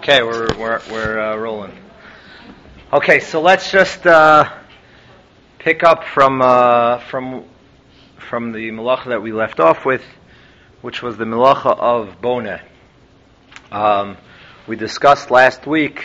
Okay, we're rolling. Okay, so let's just pick up from the melacha that we left off with, which was the melacha of boneh. We discussed last week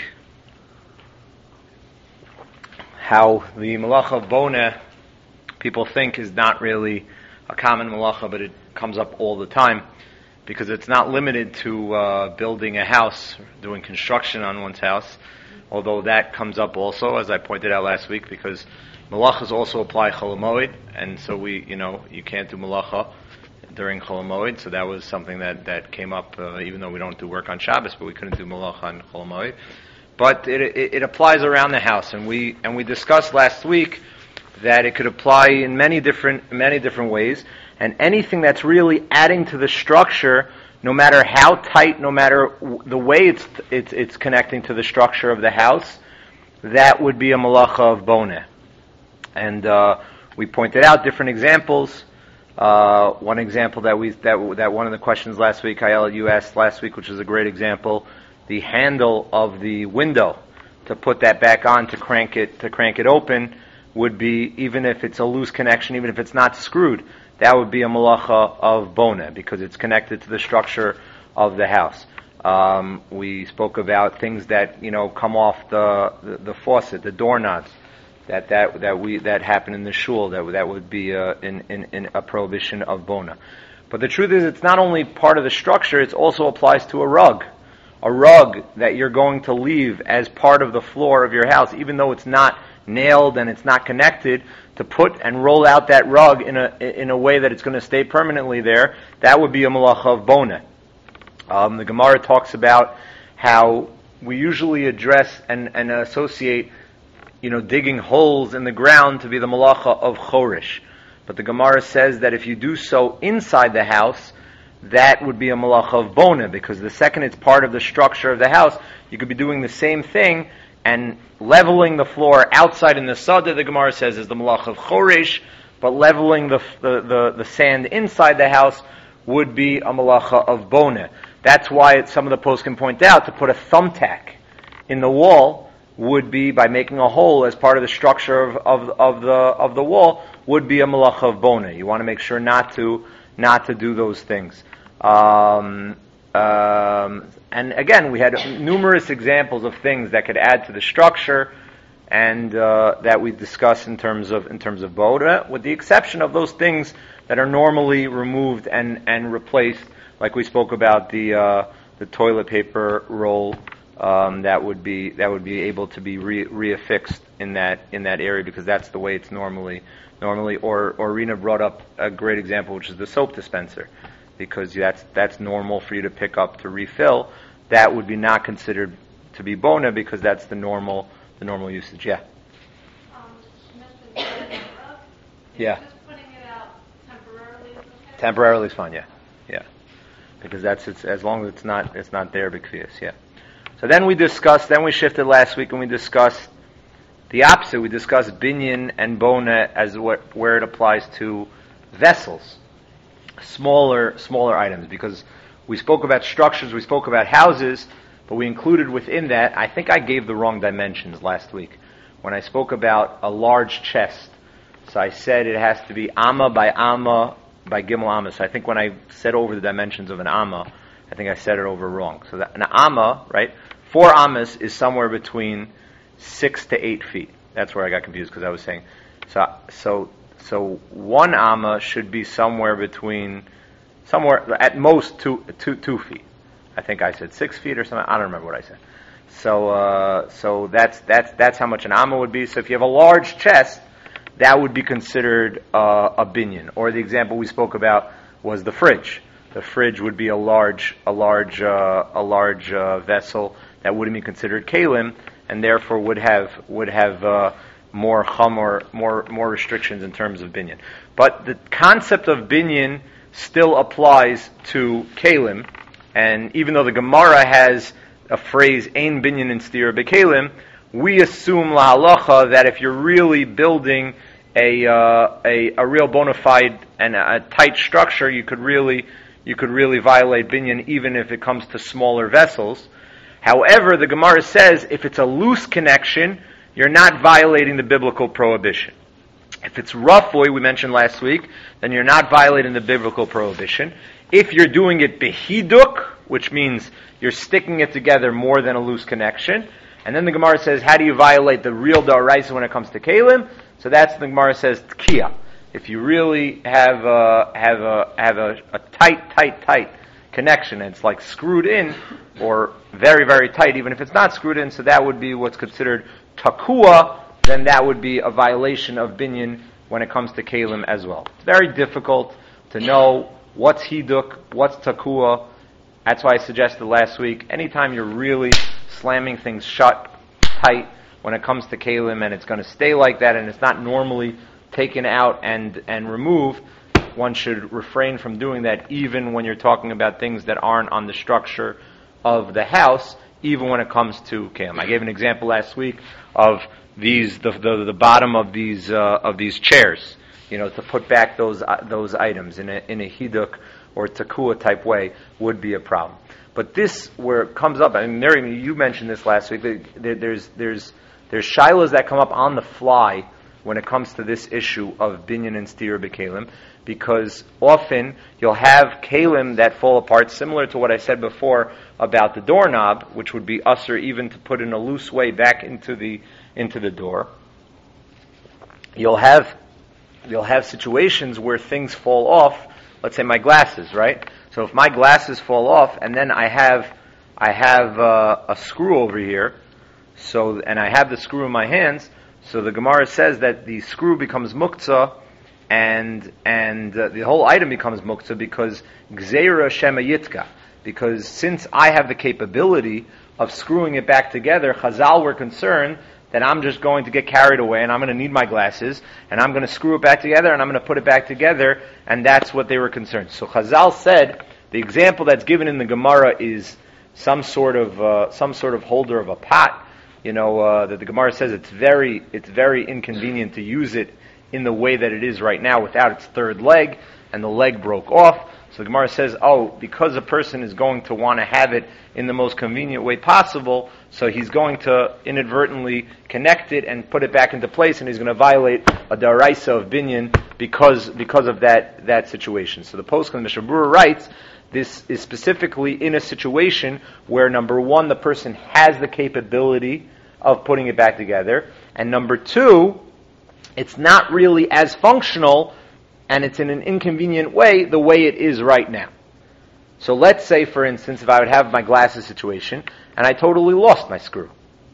how the melacha of boneh people think is not really a common melacha, but it comes up all the time because it's not limited to building a house, doing construction on one's house, although that comes up also, as I pointed out last week, because melachas also apply Chol Hamoed, and so you can't do melacha during Chol Hamoed, so that was something that came up, even though we don't do work on Shabbos, but we couldn't do melacha on Chol Hamoed. But it applies around the house, and we discussed last week that it could apply in many different ways, and anything that's really adding to the structure, no matter how tight, no matter the way it's connecting to the structure of the house, that would be a melacha of boneh. And we pointed out different examples. One example that one of the questions last week, Ayala, you asked last week, which is a great example, the handle of the window to put that back on to crank it open would be, even if it's a loose connection, even if it's not screwed, that would be a melacha of boneh because it's connected to the structure of the house. We spoke about things that come off the faucet, the doorknobs, that happen in the shul. That would be in a prohibition of boneh. But the truth is, it's not only part of the structure; it also applies to a rug that you're going to leave as part of the floor of your house, even though it's not nailed and it's not connected, to put and roll out that rug in a way that it's going to stay permanently there. That would be a melacha of boneh. The Gemara talks about how we usually address and associate, digging holes in the ground to be the melacha of chorish. But the Gemara says that if you do so inside the house, that would be a melacha of boneh, because the second it's part of the structure of the house, you could be doing the same thing and leveling the floor outside in the sada, the Gemara says, is the melacha of chorish, but leveling the sand inside the house would be a melacha of boneh. That's why some of the posts can point out to put a thumbtack in the wall would be, by making a hole as part of the structure of the wall, would be a melacha of boneh. You want to make sure not to do those things. And again, we had numerous examples of things that could add to the structure, and that we discussed in terms of boneh, with the exception of those things that are normally removed and replaced, like we spoke about the toilet paper roll that would be able to be reaffixed in that area, because that's the way it's normally. Or Rena brought up a great example, which is the soap dispenser, because that's normal for you to pick up to refill. That would be not considered to be boneh, because that's the normal usage. Yeah. Yeah. Just putting it out temporarily is okay? Temporarily is fine. Yeah. Because it's as long as it's not there b'kfiyas. Yeah. So then we shifted last week and we discussed the opposite. We discussed binyan and boneh as where it applies to vessels, smaller items, because we spoke about structures, we spoke about houses, but we included within that, I think I gave the wrong dimensions last week when I spoke about a large chest. So I said it has to be amma by gimel amma. So I think when I said over the dimensions of an amma, I think I said it over wrong. So that an amma, right? 4 ammas is somewhere between 6 to 8 feet. That's where I got confused, because I was saying so 1 amma should be somewhere at most 2 feet. I think I said 6 feet or something. I don't remember what I said. So that's how much an amma would be. So if you have a large chest, that would be considered a binyan. Or the example we spoke about was the fridge. The fridge would be a large vessel that wouldn't be considered kalim, and therefore would have more chum or more restrictions in terms of binyan. But the concept of binyan still applies to kalim, and even though the Gemara has a phrase ein binyan in stira bekalim, we assume lahalacha that if you're really building a real bona fide and a tight structure, you could really violate binyan even if it comes to smaller vessels. However, the Gemara says if it's a loose connection, you're not violating the biblical prohibition. If it's rafui, we mentioned last week, then you're not violating the biblical prohibition. If you're doing it behiduk, which means you're sticking it together more than a loose connection, and then the Gemara says, how do you violate the real da'oraisa when it comes to kalim? So that's the Gemara says tkiya. If you really have a tight connection, and it's like screwed in, or very, very tight, even if it's not screwed in, so that would be what's considered takua, then that would be a violation of binyan when it comes to kalim as well. It's very difficult to know what's hiduk, what's takua. That's why I suggested last week, anytime you're really slamming things shut, tight, when it comes to kalim, and it's going to stay like that, and it's not normally taken out and removed, one should refrain from doing that even when you're talking about things that aren't on the structure of the house, even when it comes to kalim. I gave an example last week of the bottom of these chairs, to put back those items in a hiduk or takua type way would be a problem. But this, where it comes up, and Mary, you mentioned this last week, there's shilas that come up on the fly when it comes to this issue of binyan and stira b'kalim, because often you'll have kalim that fall apart, similar to what I said before about the doorknob, which would be usher even to put in a loose way back into the door. You'll have situations where things fall off. Let's say my glasses, right? So if my glasses fall off, and then I have a screw over here, and I have the screw in my hands, so the Gemara says that the screw becomes muktzah, and the whole item becomes muktzah because gzeira shema yitka. Because since I have the capability of screwing it back together, Chazal were concerned that I'm just going to get carried away and I'm going to need my glasses and I'm going to screw it back together and I'm going to put it back together, and that's what they were concerned. So Chazal said the example that's given in the Gemara is some sort of holder of a pot. That the Gemara says it's very inconvenient to use it in the way that it is right now without its third leg, and the leg broke off. So the Gemara says, because a person is going to want to have it in the most convenient way possible, so he's going to inadvertently connect it and put it back into place, and he's going to violate a daraisa of binyan because of that situation. So the poskim, Mishnah Berurah writes, this is specifically in a situation where, number one, the person has the capability of putting it back together, and number two, it's not really as functional, and it's in an inconvenient way, the way it is right now. So let's say, for instance, if I would have my glasses situation, and I totally lost my screw.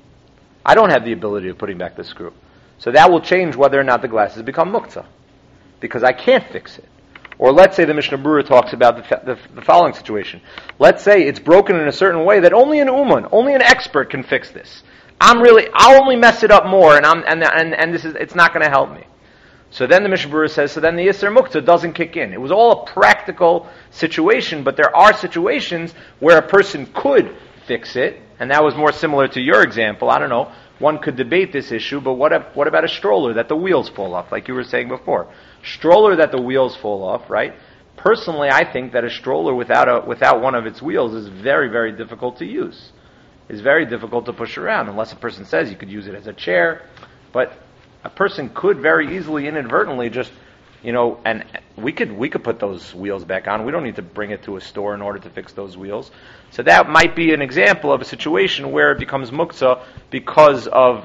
I don't have the ability of putting back the screw. So that will change whether or not the glasses become muktzah, because I can't fix it. Or let's say the Mishnah Berurah talks about the following situation. Let's say it's broken in a certain way that only an uman, only an expert can fix this. I'll only mess it up more, and it's not going to help me. So then the Mishnah Berurah says, so then the Yisr Muktzah doesn't kick in. It was all a practical situation, but there are situations where a person could fix it, and that was more similar to your example. I don't know, one could debate this issue, but what about a stroller that the wheels fall off, like you were saying before? Stroller that the wheels fall off, right? Personally, I think that a stroller without one of its wheels is very, very difficult to use. It's very difficult to push around, unless a person says you could use it as a chair, but a person could very easily inadvertently just, and we could put those wheels back on. We don't need to bring it to a store in order to fix those wheels. So that might be an example of a situation where it becomes muktzah because of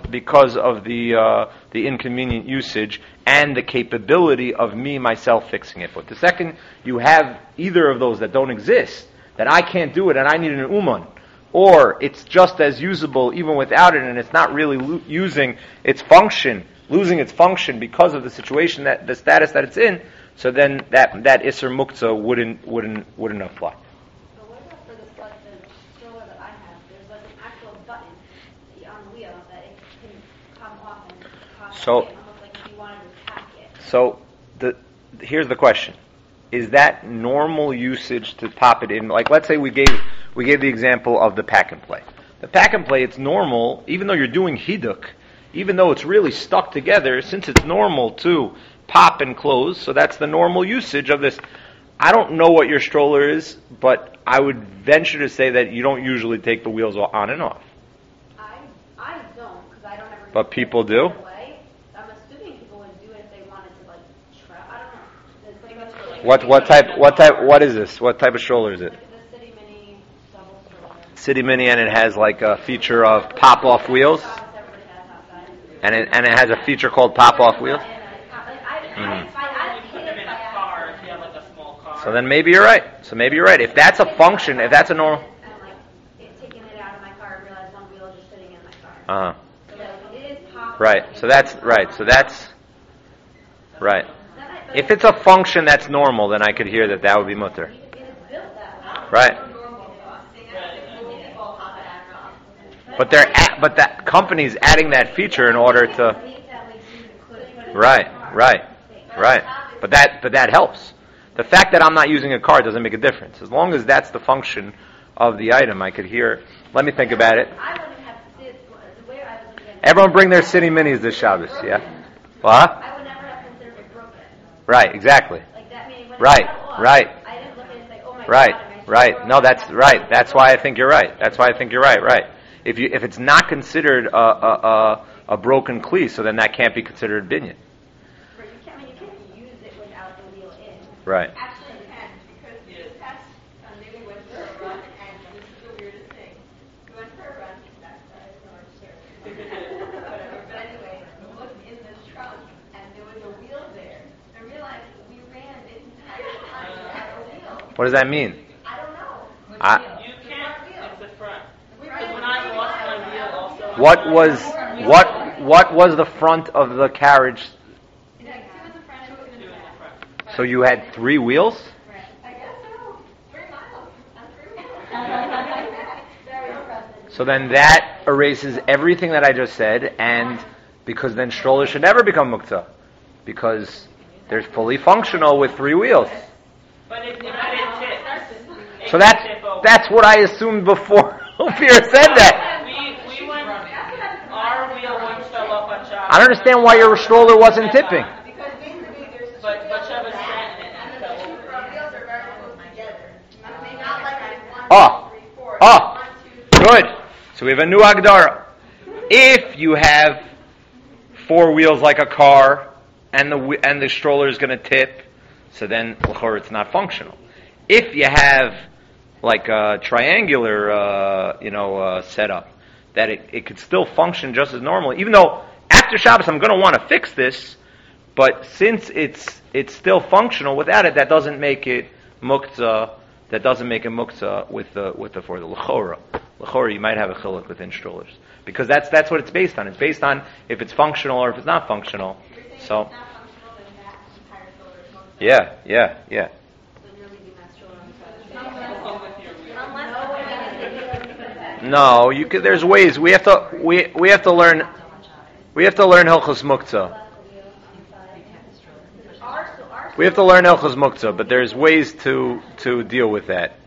the inconvenient usage and the capability of me myself fixing it. But the second you have either of those that don't exist, that I can't do it and I need an uman, or it's just as usable even without it and it's not really losing its function because of the situation, that the status that it's in, so then that Isser Muktzah wouldn't apply. But what about for the stroller that I have? There's like an actual button on the wheel that it can come off and pop in, almost like if you wanted to pack it. So here's the question. Is that normal usage to pop it in? Like, let's say we gave the example of the pack and play. The pack and play, it's normal, even though you're doing hiduk, even though it's really stuck together, since it's normal to pop and close, so that's the normal usage of this. I don't know what your stroller is, but I would venture to say that you don't usually take the wheels on and off. I don't, because I don't ever. But people do? Away. I'm assuming people would do it if they wanted to, like, I don't know. What is this? What type of stroller is it? Like the City Mini double stroller. City Mini, and it has like a feature of pop-off wheels? And it has a feature called pop-off wheels? So then maybe you're right. If that's a function, if that's a normal... Taking it out of my car, I realized one wheel is just sitting in my car. Uh-huh. So it is pop. Right. So that's right. If it's a function that's normal, then I could hear that would be mutter. Right. But that company's adding that feature in order to. Right. But that helps. The fact that I'm not using a car doesn't make a difference. As long as that's the function of the item, I could hear. Let me think about it. Everyone bring their City Minis this Shabbos, yeah? What? I would never have considered it broken. Right, exactly. Like that meaning when right. I didn't look at it and say, oh my God. Right. No, that's right. That's why I think you're right. Right. If it's not considered a broken kli, so then that can't be considered binyan. You can't use it without the wheel in. Right. Actually, you can, because this past Sunday we went for a run, and this is the weirdest thing. We went for a run, whatever, but anyway, we looked in the trunk, and there was a wheel there. I realized we ran this entire time without a wheel. What does that mean? I don't know. You can't. It's the front. Because when I lost my wheel, also. What was the front of the carriage? Two in the front, two in the back. So you had 3 wheels? I guess so. 3 miles. On 3 miles. Very impressive. So then that erases everything that I just said, and because then strollers should never become muktzah, because they're fully functional with 3 wheels. But it tips. So that's what I assumed before Ophir said that. We went. Our wheel once fell off on Shabbos. I don't understand why your stroller wasn't tipping. Because basically there's But Shabbos sat in it and and it the fell two over. front wheels are very close together. Not like it's 1, Oh. 2, 3, 4. Oh. 1, 2, 3. Good. So we have a new Agdara. If you have 4 wheels like a car, and the stroller is going to tip, so then l'chor it's not functional. If you have like a triangular, setup, that it could still function just as normally. Even though after Shabbos I'm going to want to fix this, but since it's still functional without it, that doesn't make it muktzah. That doesn't make it muktzah with the for the l'chora. L'chora, you might have a chiluk within strollers because that's what it's based on. It's based on if it's functional or if it's not functional. So. It's not functional, then that entire stroller is mostly. Yeah. So you're leaving that stroller on the side. No, you could. There's ways. We have to learn. We have to learn Hilchos Muktzah. We have to learn Hilchos Muktzah, but there's ways to deal with that.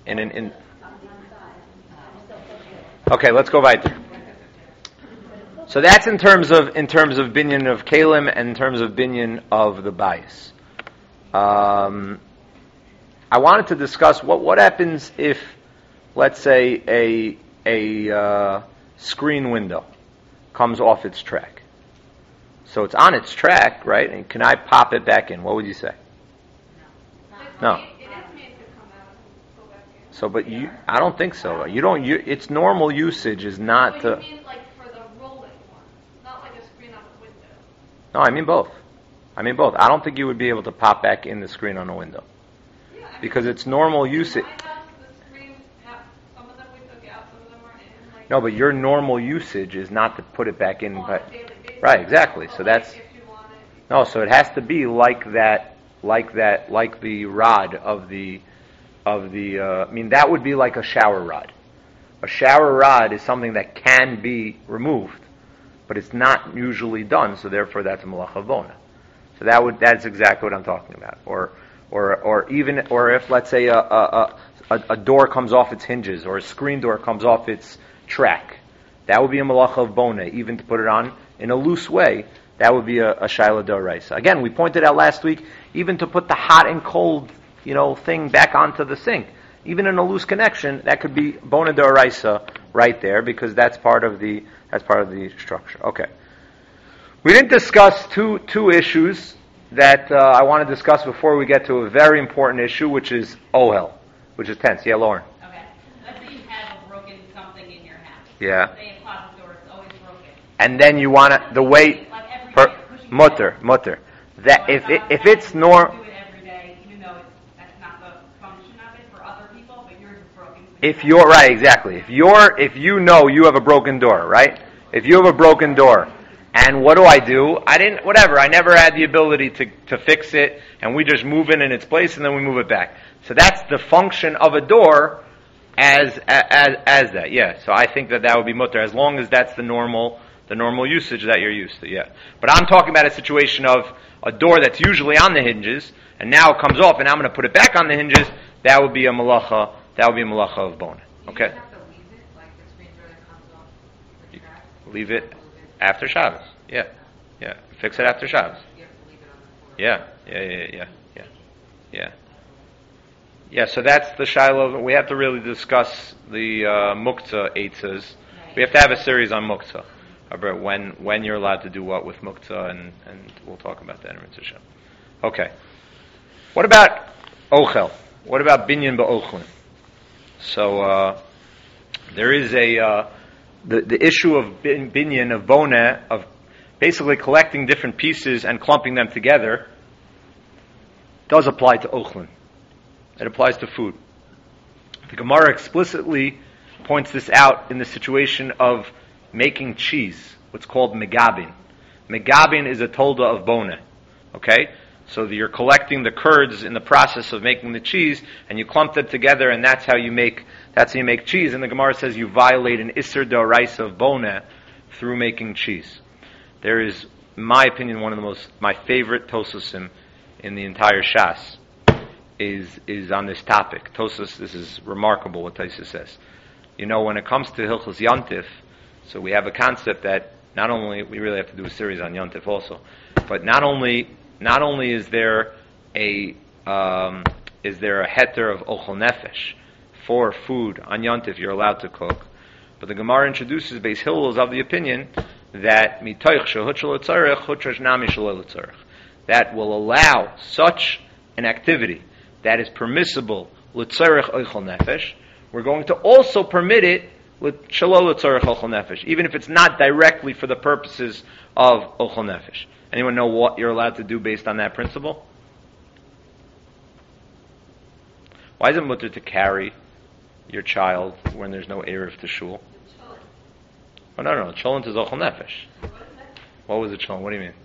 Okay, let's go weiter. So that's in terms of binyan of kalim and in terms of binyan of the bias. I wanted to discuss what happens if, let's say, a screen window comes off its track. So it's on its track, right? And can I pop it back in? What would you say? No. It is made to come out and go back in. So, but I don't think so. Its normal usage is not So to. you mean like for the rolling one, not like a screen on the window? No, I mean both. I don't think you would be able to pop back in the screen on a window Yeah. because it's normal usage. My house, the screens have, some of them we took out, some of them are in. Like, No, but your normal usage is not to put it back in. on But a daily basis. right, exactly. So Only that's if you want it. no. So it has to be like the rod of the. That would be like a shower rod. A shower rod is something that can be removed, but it's not usually done. So therefore, that's a malacha bona. So that's exactly what I'm talking about. Or if let's say a door comes off its hinges or a screen door comes off its track, that would be a malacha of bona. Even to put it on in a loose way, that would be a shaila d'oraisa. Again, we pointed out last week, even to put the hot and cold thing back onto the sink. Even in a loose connection, that could be bona d'oraisa right there, because that's part of the structure. Okay. We didn't discuss two issues that I want to discuss before we get to a very important issue, which is ohel, which is tents. Yeah, Lauren. Okay. Let's say you have a broken something in your house. Yeah. Say a closet door is always broken. And then you want to, the way, Like every day, pushing mutter. That if it's do normal, it every day, even though that's not the function of it for other people, but yours is broken. if you're right, exactly. If you know you have a broken door, right? If you have a broken door, and what do? I never had the ability to fix it, and we just move it in its place, and then we move it back. So that's the function of a door as that, yeah. So I think that would be mutter, as long as that's the normal usage that you're used to, yeah. But I'm talking about a situation of a door that's usually on the hinges, and now it comes off, and I'm going to put it back on the hinges. That would be a malacha. That would be a malacha of bona. Okay. You have to leave it, like the screen door that comes off the track. Leave it after Shabbos. Yeah. Fix it after Shabbos. You have to leave it on the floor. Yeah. Yeah, so that's the shiloh. We have to really discuss the muktzah eitzes. We have to have a series on muktzah, about when you're allowed to do what with muktzah, and we'll talk about that in Mitzvah Shem. Okay. What about ochel? What about binyan ba'ochlin? So there is the issue of binyan, of bona, of basically collecting different pieces and clumping them together, does apply to ochlin. It applies to food. The Gemara explicitly points this out in the situation of making cheese, what's called megabin. Megabin is a tolda of bona. Okay? So you're collecting the curds in the process of making the cheese, and you clump them together, and that's how you make cheese. And the Gemara says you violate an isser d'oraisa of bona through making cheese. There is, in my opinion, my favorite tosusim in the entire Shas is on this topic. Tosus, this is remarkable what Tosus says. When it comes to Hilchos Yontif, so we have a concept that not only, we really have to do a series on Yontif also, but not only is there a heter of ochel nefesh for food on Yontif you're allowed to cook, but the Gemara introduces Beis Hillel is of the opinion that mitoich shehut shelo tzarech hutrash nami shelo tzarech, that will allow such an activity that is permissible l'tzarech ochel nefesh. We're going to also permit it shelo l'tzarech ochel nefesh, even if it's not directly for the purposes of ochel nefesh. Anyone know what you're allowed to do based on that principle? Why is it mutter to carry your child when there's no erev to shul? Oh, no. Cholent is ochel nefesh. What was the cholent? What do you mean?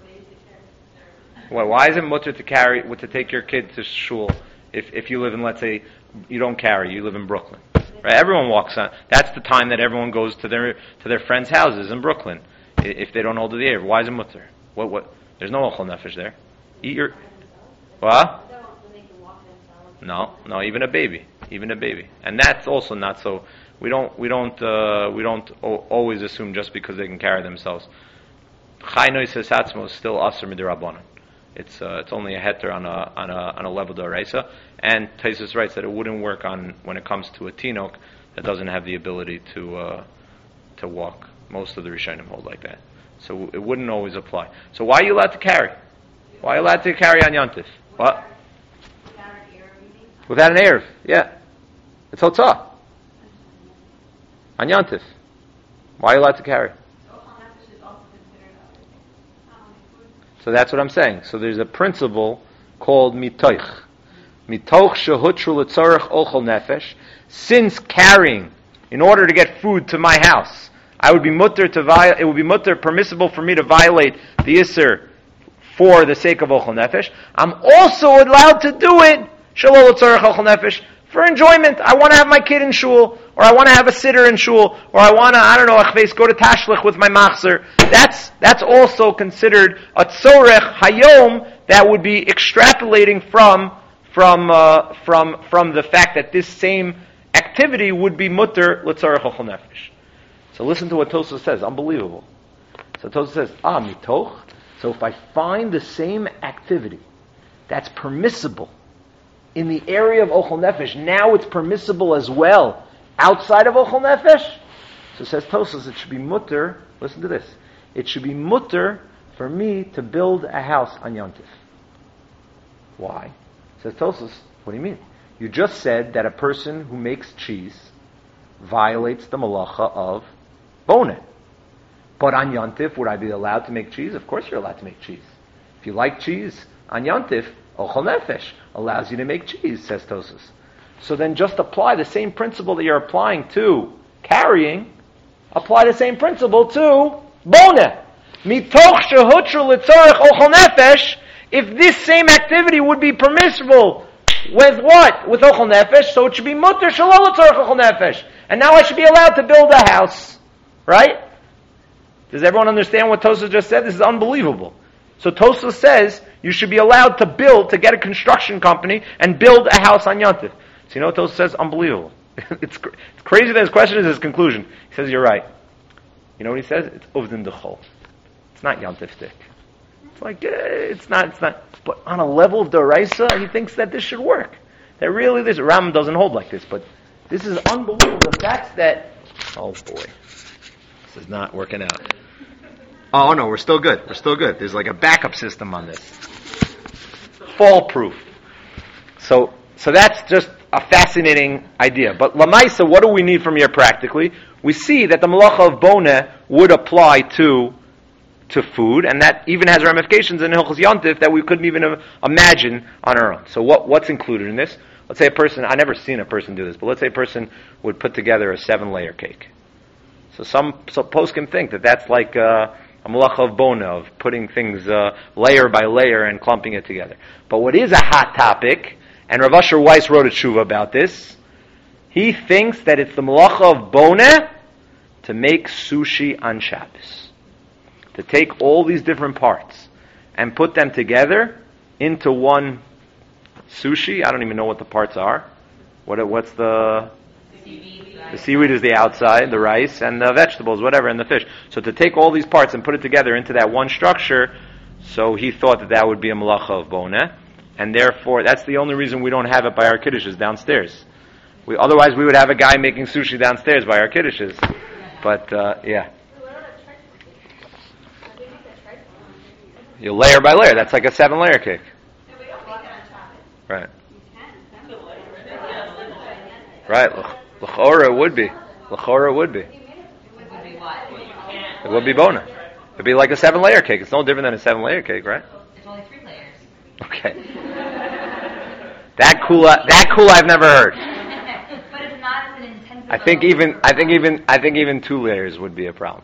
Well, why is it mutter to take your kid to shul if you live in, let's say, you don't carry, you live in Brooklyn? Right? Everyone walks on. That's the time that everyone goes to their friends' houses in Brooklyn if they don't hold the erev. Why is it mutter? What? There's no ochel nefesh there. Eat your... What? No, even a baby. And that's also not so... We don't always assume just because they can carry themselves. Chai noises atzmo is still aser midrabanan. It's only a heter on a level d'oraisa. And Taisus writes that it wouldn't work when it comes to a tinok that doesn't have the ability to walk. Most of the Rishonim hold like that. So it wouldn't always apply. So why are you allowed to carry? Why are you allowed to carry on Yontif? What? Without an erev, yeah. It's hotzah. On Yontif. Why are you allowed to carry? So that's what I'm saying. So there's a principle called mitoich. Mitoch shehutru l'tzarech ochel nefesh. Since carrying, in order to get food to my house, it would be mutter permissible for me to violate the Isser for the sake of ochel nefesh. I'm also allowed to do it shelo l'tzarech ochel nefesh for enjoyment. I want to have my kid in shul, or I want to have a sitter in shul, or I want to, go to Tashlich with my machzer. That's also considered a tzorech hayom that would be extrapolating from the fact that this same activity would be mutter l'tzarech ochel nefesh. So listen to what Tosafos says. Unbelievable. So Tosafos says, mitoch. So if I find the same activity that's permissible in the area of Ochel Nefesh, now it's permissible as well outside of Ochel Nefesh? So says Tosfos, it should be mutter, listen to this, it should be mutter for me to build a house on Yontif. Why? Says Tosfos, what do you mean? You just said that a person who makes cheese violates the malacha of boneh. But on Yontif, would I be allowed to make cheese? Of course you're allowed to make cheese. If you like cheese on Yontif, Ochel Nefesh allows you to make cheese, says Tosfos. So then just apply the same principle that you're applying to carrying, apply the same principle to boneh. Mitoch shehutra l'tzorech Ochel Nefesh, if this same activity would be permissible with what? With Ochel Nefesh, so it should be mutter shalol l'tzorech Ochel Nefesh. And now I should be allowed to build a house. Right? Does everyone understand what Tosfos just said? This is unbelievable. So Tosfos says you should be allowed to build, to get a construction company and build a house on Yontif. So you know what Tosfos says? Unbelievable. It's crazy that his question is his conclusion. He says, you're right. You know what he says? It's Uvdin Dechol. It's not Yontif stick. It's like, it's not. But on a level of Doraisa, he thinks that this should work. That really, this Rambam doesn't hold like this, but this is unbelievable. The fact that, oh boy, this is not working out. Oh no, we're still good. There's like a backup system on this. Fall proof. So that's just a fascinating idea. But Lamaisa, what do we need from here practically? We see that the malacha of boneh would apply to food, and that even has ramifications in Hilchos Yontif that we couldn't even imagine on our own. So what's included in this? Let's say a person, I've never seen a person do this, but let's say a person would put together a 7-layer cake. So some poskim think that that's like a malacha of boneh, of putting things layer by layer and clumping it together. But what is a hot topic, and Rav Asher Weiss wrote a tshuva about this, he thinks that it's the malacha of boneh to make sushi on Shabbos. To take all these different parts and put them together into one sushi. I don't even know what the parts are. What's the seaweed is the outside, the rice, and the vegetables, whatever, and the fish. So to take all these parts and put it together into that one structure, so he thought that would be a malacha of boneh, and therefore that's the only reason we don't have it by our kiddushes downstairs. Otherwise we would have a guy making sushi downstairs by our kiddushes. But yeah. You layer by layer. That's like a 7-layer cake. No, we don't make it on top. Right. You can. Right. L'chora would be. L'chora would be. It would be what? It would be boneh. It'd be like a 7-layer cake. It's no different than a 7-layer cake, right? It's only 3 layers. Okay. That cool I've never heard. But it's not as an intensive. I think even 2 layers would be a problem.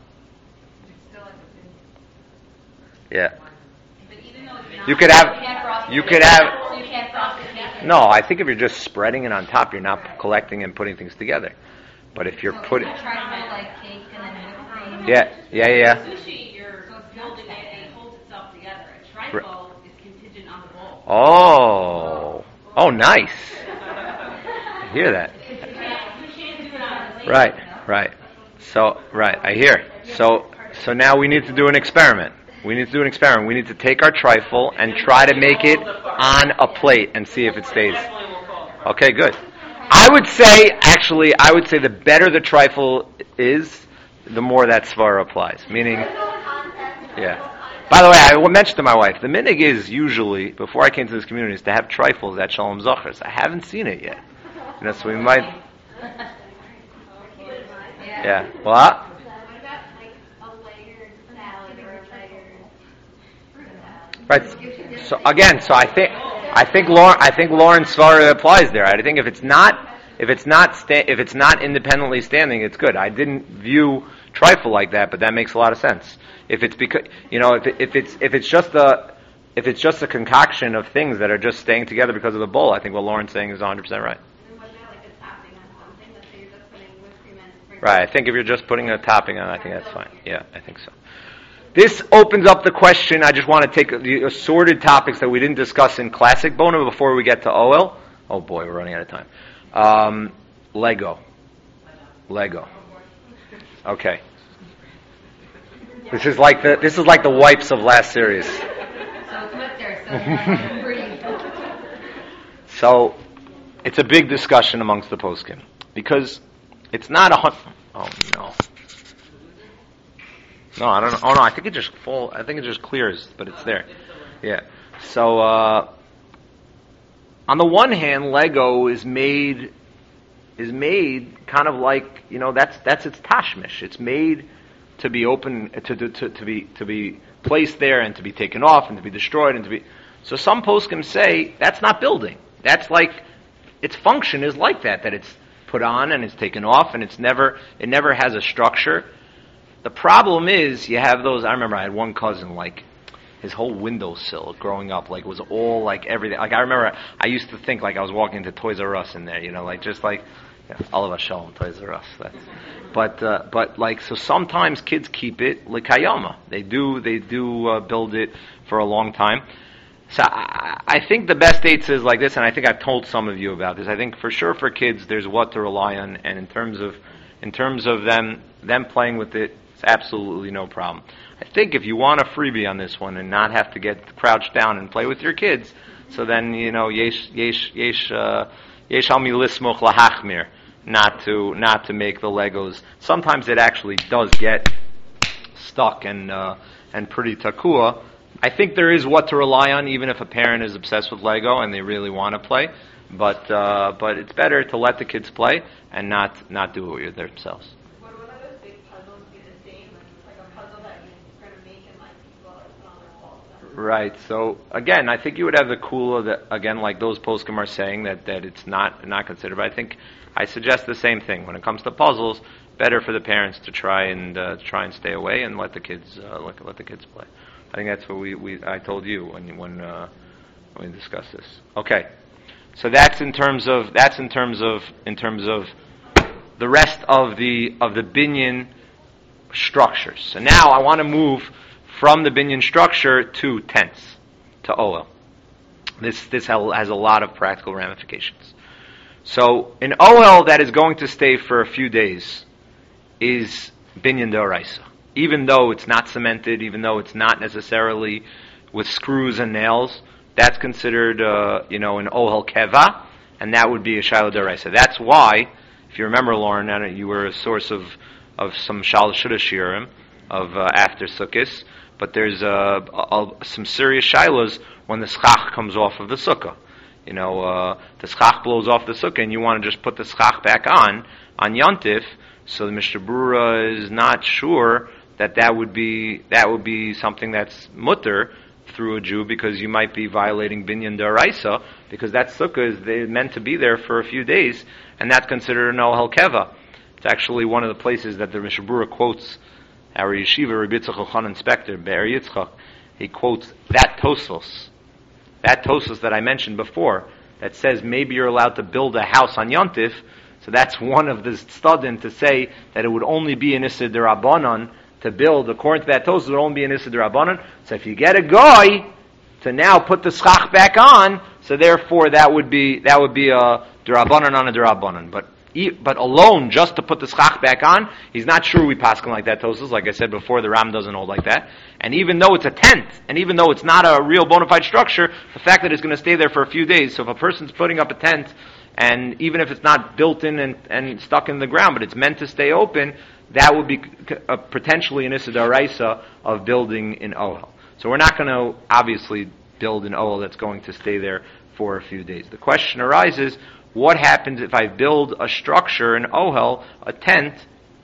Yeah. You could have. You can't frost the cake. No, I think if you're just spreading it on top, you're not collecting and putting things together. But if you're putting, Try to make like cake and then whipped cream. yeah. Sushi, you're building it and it holds itself together. A trifle is contingent on the bowl. Oh, nice. I hear that. You can't do it on a plate. Right. So, I hear. So now we need to do an experiment. We need to take our trifle and try to make it on a plate and see if it stays. Okay, good. I would say the better the trifle is, the more that svara applies. Meaning, yeah. By the way, I mentioned to my wife, the minig is usually, before I came to this community, is to have trifles at Shalom Zachars. I haven't seen it yet. So we might... Yeah. What? What about like a layered salad or a layered fruit salad? Right. So again, I think Lauren's svara applies there. I think if it's not independently standing, it's good. I didn't view trifle like that, but that makes a lot of sense. If it's because if it's just a concoction of things that are just staying together because of the bowl, I think what Lauren's saying is 100% right. And what about like a topping on something that you're just putting whipped cream and sprinkles? Right. I think if you're just putting a topping on, I think that's fine. Yeah, I think so. This opens up the question. I just want to take the assorted topics that we didn't discuss in classic boneh before we get to OL. Oh boy, we're running out of time. Lego. Okay. This is like the wipes of last series. So it's with there, so breathe. So it's a big discussion amongst the poskim because it's not oh no. No, I don't know. Oh no, I think it just clears, but it's there. Yeah. So on the one hand, Lego is made kind of like, that's its tashmish. It's made to be open to be placed there and to be taken off and to be destroyed and to be. So some poskim say that's not building. That's like its function is like that it's put on and it's taken off and it never has a structure. The problem is you have those. I remember I had one cousin, like his whole windowsill growing up, like was all like everything. Like I remember I used to think like I was walking into Toys R Us in there, like just like all of us show them Toys R Us. But like so sometimes kids keep it likayama. They do build it for a long time. So I think the best dates is like this, and I think I've told some of you about this. I think for sure for kids there's what to rely on, and in terms of them playing with it, it's absolutely no problem. I think if you want a freebie on this one and not have to get crouched down and play with your kids, so then yesh al mi lismoch lahachmir, not to make the Legos. Sometimes it actually does get stuck and pretty takua. I think there is what to rely on, even if a parent is obsessed with Lego and they really want to play. But it's better to let the kids play and not do it with themselves. Would one of those big puzzles be the same? Like a puzzle that you're going to make and like people are put on their walls? Right. So again, I think you would have the kula that again, like those poskim are saying that it's not considered. But I suggest the same thing when it comes to puzzles. Better for the parents to try and stay away and let the kids let the kids play. I think that's what I told you when we discussed this. Okay. So that's in terms of the rest of the binyan structures. So now I want to move from the binyan structure to tents, to ohel. This has a lot of practical ramifications. So an ohel that is going to stay for a few days is binyan d'oraisa. Even though it's not cemented, even though it's not necessarily with screws and nails, that's considered, an ohel keva, and that would be a shiloh d'oraisa. That's why, if you remember, Lauren, you were a source of some shal shuda shiurim of after Sukkos, but there's some serious shilohs when the schach comes off of the sukkah. The schach blows off the sukkah, and you want to just put the schach back on Yontif. So the Mishnah Berurah is not sure that would be something that's mutter through a Jew, because you might be violating binyan d'oraisa, because that sukkah is meant to be there for a few days, and that's considered an ohel keva. It's actually one of the places that the Mishnah Berurah quotes our yeshiva Rabbi Yitzchak Elchanan Spector, Be'er Yitzchak. He quotes that Tosfos that I mentioned before, that says maybe you're allowed to build a house on Yontif. So that's one of the studim to say that it would only be an Issa d'Rabbanan to build. According to that Tosfos, it would only be an Issa d'Rabbanan. So if you get a guy to now put the schach back on, so therefore that would be a d'Rabbanan on a d'Rabbanan. But alone, just to put the schach back on, he's not sure we paskin like that, Tosfos. Like I said before, the Ram doesn't hold like that. And even though it's a tent, and even though it's not a real bona fide structure, the fact that it's going to stay there for a few days, so if a person's putting up a tent, and even if it's not built in and stuck in the ground, but it's meant to stay open, that would be potentially an Issa d'oraisa of building in ohel. So we're not going to obviously build an ohel that's going to stay there for a few days. The question arises, what happens if I build a structure, an ohel, a tent,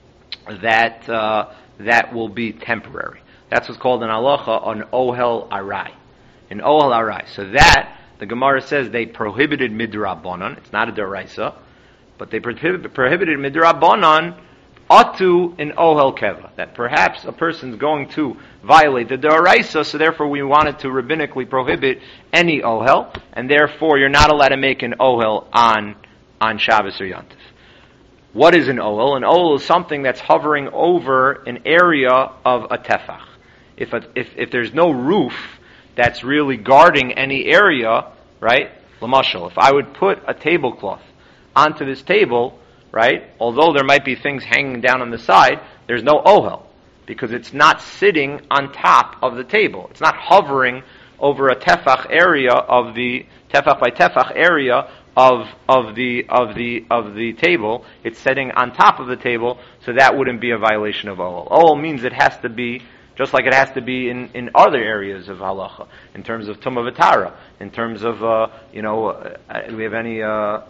that will be temporary? That's what's called an halacha, an ohel arai. An ohel arai. So that, the Gemara says they prohibited midrabanan. It's not a deraisa, but they prohibited midrabanan atu in ohel keva. That perhaps a person's going to violate the deraisa, so therefore we wanted to rabbinically prohibit any ohel, and therefore you're not allowed to make an ohel on Shabbos or Yontif. What is an ohel? An ohel is something that's hovering over an area of a tefach. If there's no roof that's really guarding any area, right? L'mashal, if I would put a tablecloth onto this table, right? Although there might be things hanging down on the side, there's no ohel, because it's not sitting on top of the table. It's not hovering over a tefach area of the tefach by tefach area the table. It's setting on top of the table, so that wouldn't be a violation of Ohel. Ohel means it has to be just like it has to be in other areas of halacha, in terms of tumah v'tara, in terms of do we have any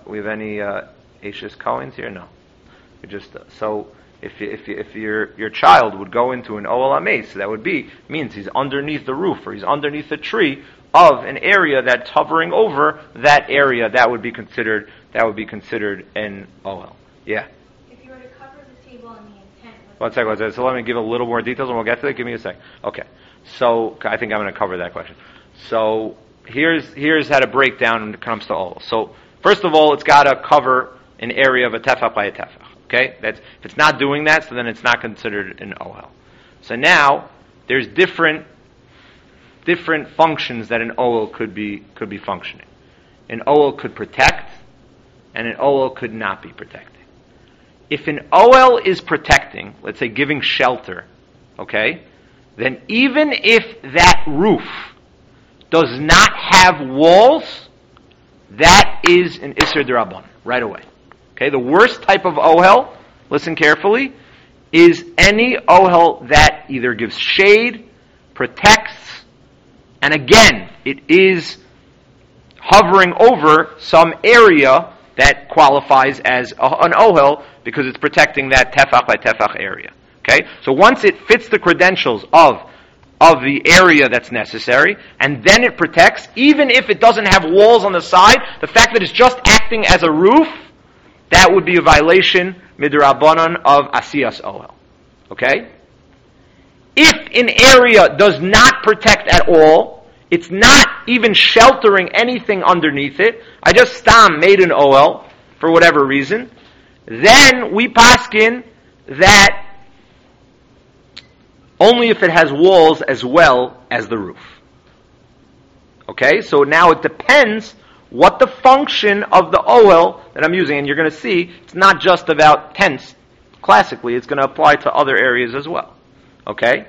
Ashes Cohens here? No. We just so if your child would go into an Ohel Ames, that would means he's underneath the roof or he's underneath a tree of an area that's hovering over that area. That would be considered an Ohel. Yeah. If you were to cover the table and the intent was... One second. So let me give a little more details and we'll get to it. Give me a sec. Okay. So I think I'm going to cover that question. So here's how to break down when it comes to Ohel. So first of all, it's got to cover an area of a tefach by a tefach. Okay? If it's not doing that, so then it's not considered an Ohel. So now there's different functions that an Ohel could be functioning. An Ohel could protect, and an Ohel could not be protecting. If an Ohel is protecting, let's say giving shelter, okay, then even if that roof does not have walls, that is an Isser D'Rabbanan right away. Okay, the worst type of Ohel, listen carefully, is any Ohel that either gives shade, protects, and again, it is hovering over some area that qualifies as an Ohel because it's protecting that tefach by tefach area. Okay, so once it fits the credentials of the area that's necessary, and then it protects, even if it doesn't have walls on the side, the fact that it's just acting as a roof, that would be a violation midrabanan of asiyas Ohel. Okay? If an area does not protect at all, it's not even sheltering anything underneath it, I just stam made an Ohel for whatever reason, then we paskin that only if it has walls as well as the roof. Okay, so now it depends what the function of the Ohel that I'm using, and you're going to see, it's not just about tents. Classically, it's going to apply to other areas as well. Okay?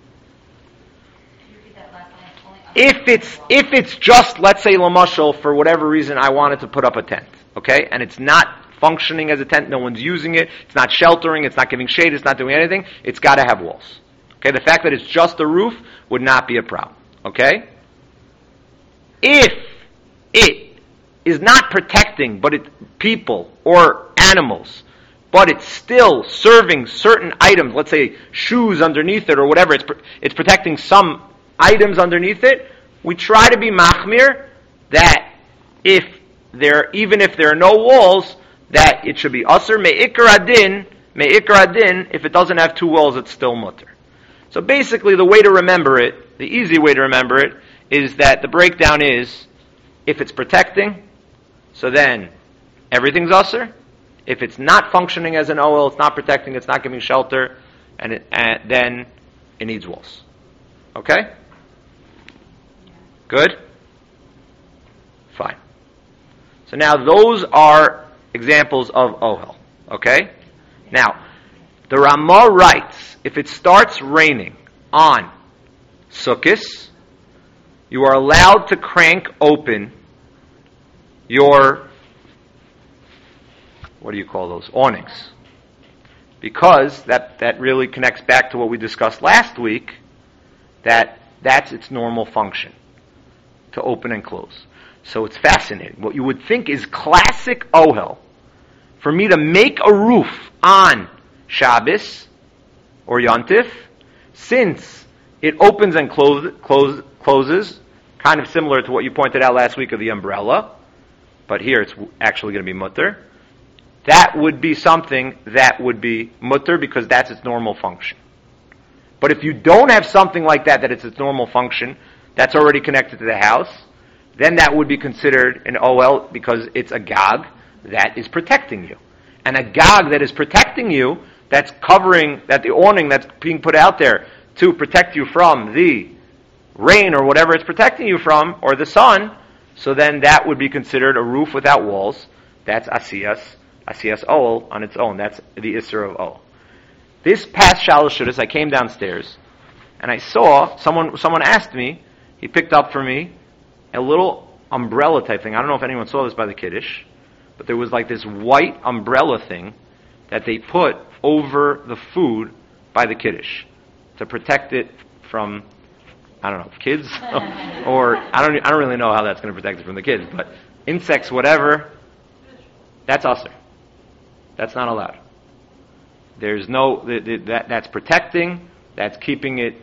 If it's just, let's say, Lamashal, for whatever reason, I wanted to put up a tent, okay, and it's not functioning as a tent, no one's using it, it's not sheltering, it's not giving shade, it's not doing anything, it's got to have walls. Okay, the fact that it's just a roof would not be a problem. Okay? If it is not protecting people or animals, but it's still serving certain items, let's say shoes underneath it or whatever, it's protecting some items underneath it, we try to be machmir that even if there are no walls, that it should be asr me'ikar adin, if it doesn't have two walls, it's still mutter. So basically the way to remember it, the easy way to remember it, is that the breakdown is, if it's protecting, so then everything's asr. If it's not functioning as an Ohel, it's not protecting, it's not giving shelter, and then it needs walls. Okay? Good? Fine. So now those are examples of Ohel. Okay? Now, the Ramah writes, if it starts raining on Sukkos, you are allowed to crank open your, what do you call those, awnings. Because that really connects back to what we discussed last week, that's its normal function, to open and close. So it's fascinating. What you would think is classic Ohel, for me to make a roof on Shabbos or Yontif, since it opens and closes, kind of similar to what you pointed out last week of the umbrella, but here it's actually going to be mutter. That would be something that would be mutter because that's its normal function. But if you don't have something like that it's its normal function, that's already connected to the house, then that would be considered an Ohel because it's a gag that is protecting you. And a gag that is protecting you, that's covering, that the awning that's being put out there to protect you from the rain or whatever it's protecting you from, or the sun, so then that would be considered a roof without walls. That's asiyas Ohel on its own. That's the Isser of Ohel. This past Shalosh Shudas, I came downstairs, and I saw, someone asked me, he picked up for me, a little umbrella type thing. I don't know if anyone saw this by the Kiddush, but there was like this white umbrella thing that they put over the food by the Kiddush to protect it from, I don't know, kids, or I don't really know how that's going to protect it from the kids, but insects, whatever, that's usher. That's not allowed. There's no, that's protecting, that's keeping it,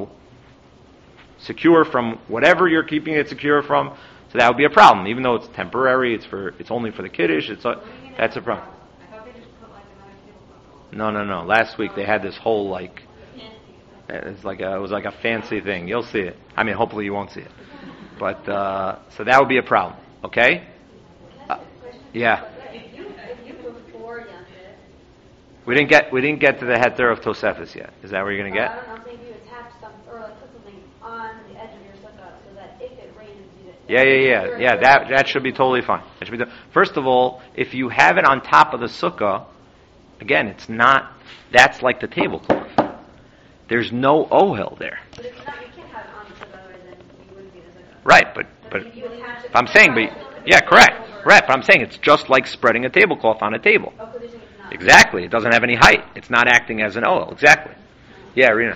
secure from whatever you're keeping it secure from. So that would be a problem, even though it's temporary. It's only for the Kiddush. That's a problem. I thought they just put like another tablecloth over. No. Last week they had this whole it was like a fancy thing. You'll see it. I mean, hopefully you won't see it. But so that would be a problem. Okay? Yeah. If you before Yantif, We didn't get to the heter of Tosefus yet. Is that where you're going to I get? don't know, I'm saying you attach some, or like put something on the edge of your sukkah so that if it rains, Yeah. That should be totally fine. That should be First of all, if you have it on top of the sukkah, again, it's not. That's like the tablecloth. There's no ohel there. But it's not, you can't have it on the sukkah, otherwise then you wouldn't be the sukkah. Right, but if you attach it, I'm saying, correct. But I'm saying it's just like spreading a tablecloth on a table. Oh, because it's not. Exactly. It doesn't have any height. It's not acting as an ohel. Exactly. Yeah, Rena.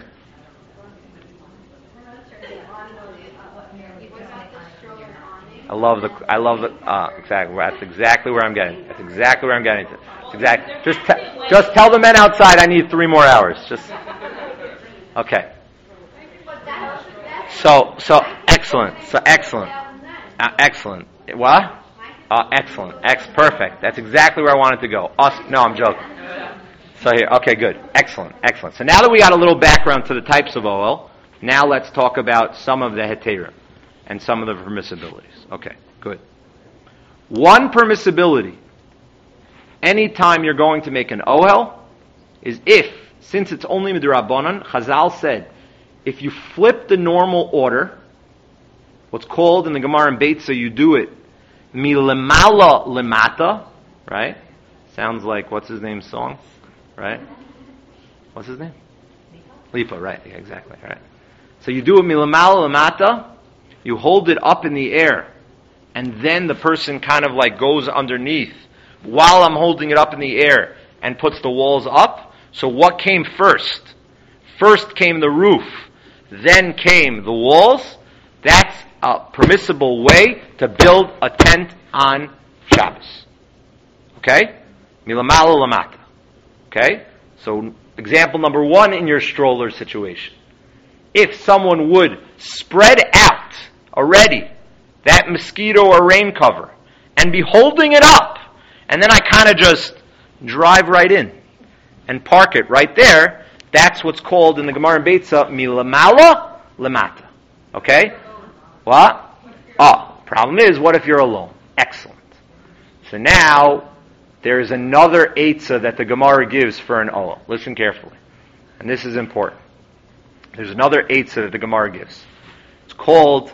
I love the exactly. That's exactly where I'm getting. That's exactly where I'm getting to. Exactly. Just tell the men outside I need 3 more hours. Just okay. So excellent. Excellent. What? Excellent. Perfect. That's exactly where I wanted to go. No, I'm joking. So here, okay, good. Excellent. So now that we got a little background to the types of oil, now let's talk about some of the heterim and some of the permissibilities. Okay, good. One permissibility, anytime you're going to make an ohel, is since it's only midrabanan, Chazal said, if you flip the normal order, what's called in the Gemara and Beitza, you do it milemala lemata, right? Sounds like what's his name's song, right? What's his name? Lipa, right? Yeah, exactly, right. So you do it milemala lemata, you hold it up in the air, and then the person kind of like goes underneath while I'm holding it up in the air and puts the walls up. So what came first? First came the roof, then came the walls. That's a permissible way to build a tent on Shabbos. Okay? Milamala lamata. Okay? So example number 1 in your stroller situation. If someone would spread out already that mosquito or rain cover and be holding it up, and then I kind of just drive right in and park it right there, that's what's called in the Gemara and Beitza milamala lamata. Okay? What? Problem is, what if you're alone? Excellent. So now, there's another eitzah that the Gemara gives for an ohel. Listen carefully. And this is important. There's another eitzah that the Gemara gives. It's called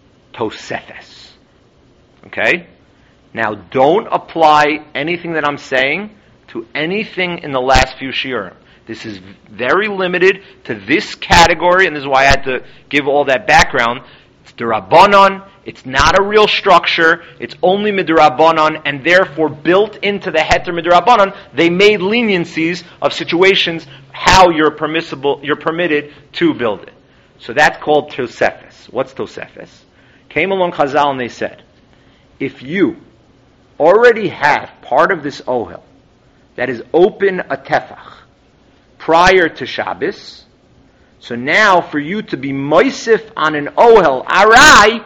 tosefes. Okay? Now, don't apply anything that I'm saying to anything in the last few shiurim. This is very limited to this category, and this is why I had to give all that background. It's d'Rabbanan. It's not a real structure. It's only midrabanan, and therefore built into the heter midrabanan, they made leniencies of situations how you're permitted to build it. So that's called tosefes. What's tosefes? Came along Chazal and they said, if you already have part of this ohel that is open a tefach prior to Shabbos, so now for you to be moisif on an ohel arai,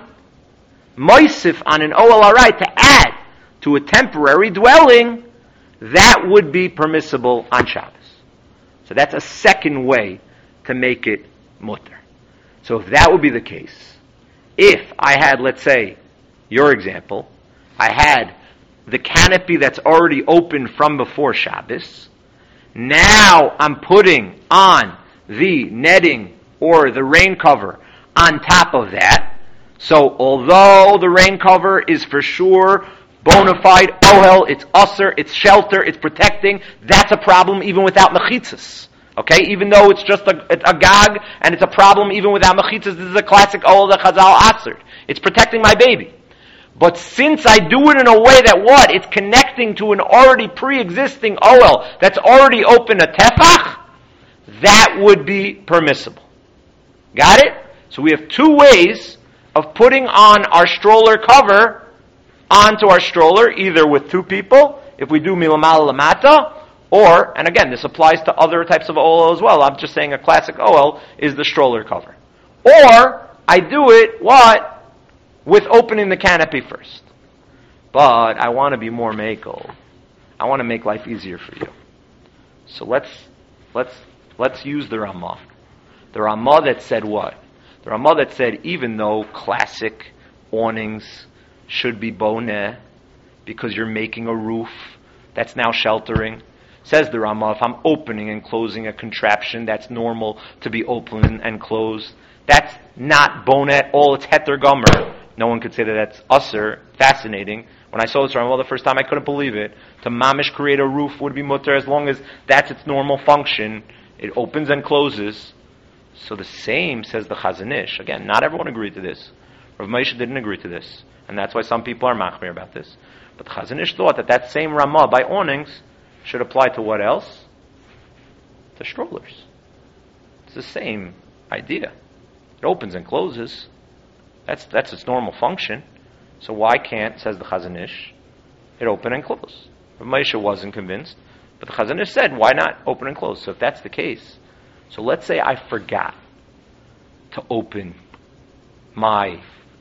to add to a temporary dwelling, that would be permissible on Shabbos. So that's a second way to make it mutter. So if that would be the case, if I had, let's say, your example, I had the canopy that's already open from before Shabbos, now I'm putting on the netting or the rain cover on top of that. So although the rain cover is for sure bona fide ohel, it's usher, it's shelter, it's protecting, that's a problem even without mechitzas. Okay, even though it's just a gag and it's a problem even without mechitzas, this is a classic ohel that Chazal answered. It's protecting my baby. But since I do it in a way that what? It's connecting to an already pre-existing OL that's already open a tefach, that would be permissible. Got it? So we have two ways of putting on our stroller cover onto our stroller, either with two people, if we do milamal lamata, or, and again, this applies to other types of OL as well. I'm just saying a classic OL is the stroller cover. Or, I do it, what? With opening the canopy first. But I want to be more makel. I want to make life easier for you. So let's use the Ramah. The Ramah that said what? The Ramah that said even though classic awnings should be boneh because you're making a roof that's now sheltering, says the Ramah, if I'm opening and closing a contraption that's normal to be open and closed, that's not boneh at all, it's heter gomer. No one could say that that's usser. Fascinating. When I saw this Ramah the first time, I couldn't believe it. To mamish create a roof would be mutter as long as that's its normal function. It opens and closes. So the same says the Chazon Ish. Again, not everyone agreed to this. Rav Moshe didn't agree to this. And that's why some people are machmir about this. But the Chazon Ish thought that same Ramah by awnings should apply to what else? To strollers. It's the same idea. It opens and closes. That's its normal function. So why can't, says the Chazon Ish, it open and close? Rav Moshe wasn't convinced. But the Chazon Ish said, why not open and close? So if that's the case, so let's say I forgot to open my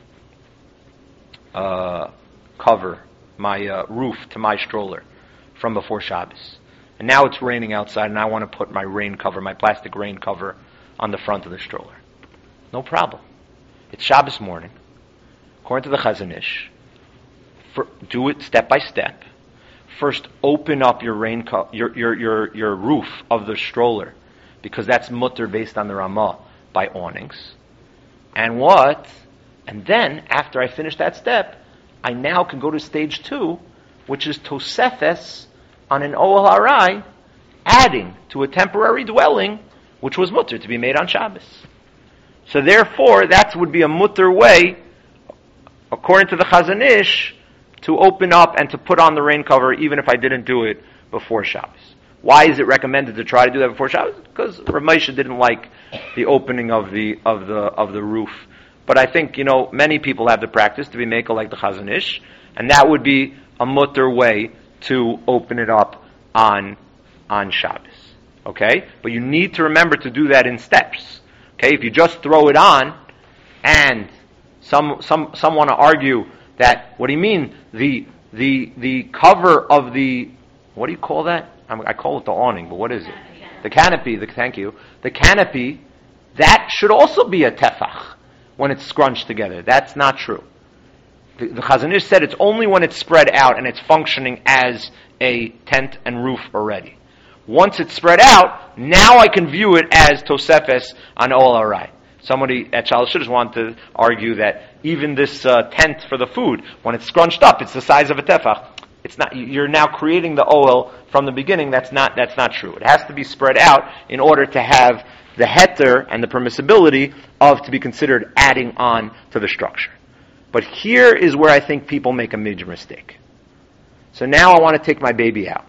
cover, my roof to my stroller from before Shabbos. And now it's raining outside and I want to put my rain cover, my plastic rain cover on the front of the stroller. No problem. It's Shabbos morning. According to the Chazon Ish, do it step by step. First, open up your rain your roof of the stroller, because that's mutter based on the Ramah by awnings. And what? And then, after I finish that step, I now can go to stage 2, which is tosefes on an Ohel Harai, adding to a temporary dwelling, which was mutter to be made on Shabbos. So therefore, that would be a mutter way, according to the Chazon Ish, to open up and to put on the rain cover, even if I didn't do it before Shabbos. Why is it recommended to try to do that before Shabbos? Because Rav Moshe didn't like the opening of the roof. But I think, many people have the practice to be makel like the Chazon Ish, and that would be a mutter way to open it up on Shabbos. Okay? But you need to remember to do that in steps. Okay? If you just throw it on, and some want to argue that, what do you mean, the cover of the, what do you call that? I call it the awning, but what is it? The canopy, thank you. The canopy, that should also be a tefach when it's scrunched together. That's not true. The Chazon Ish said it's only when it's spread out and it's functioning as a tent and roof already. Once it's spread out, now I can view it as tosefes on Ohel Harai. Somebody at Shalosh Shidduch wanted to argue that even this tent for the food, when it's scrunched up, it's the size of a tefach. It's not. You're now creating the ohel from the beginning. That's not true. It has to be spread out in order to have the heter and the permissibility of to be considered adding on to the structure. But here is where I think people make a major mistake. So now I want to take my baby out.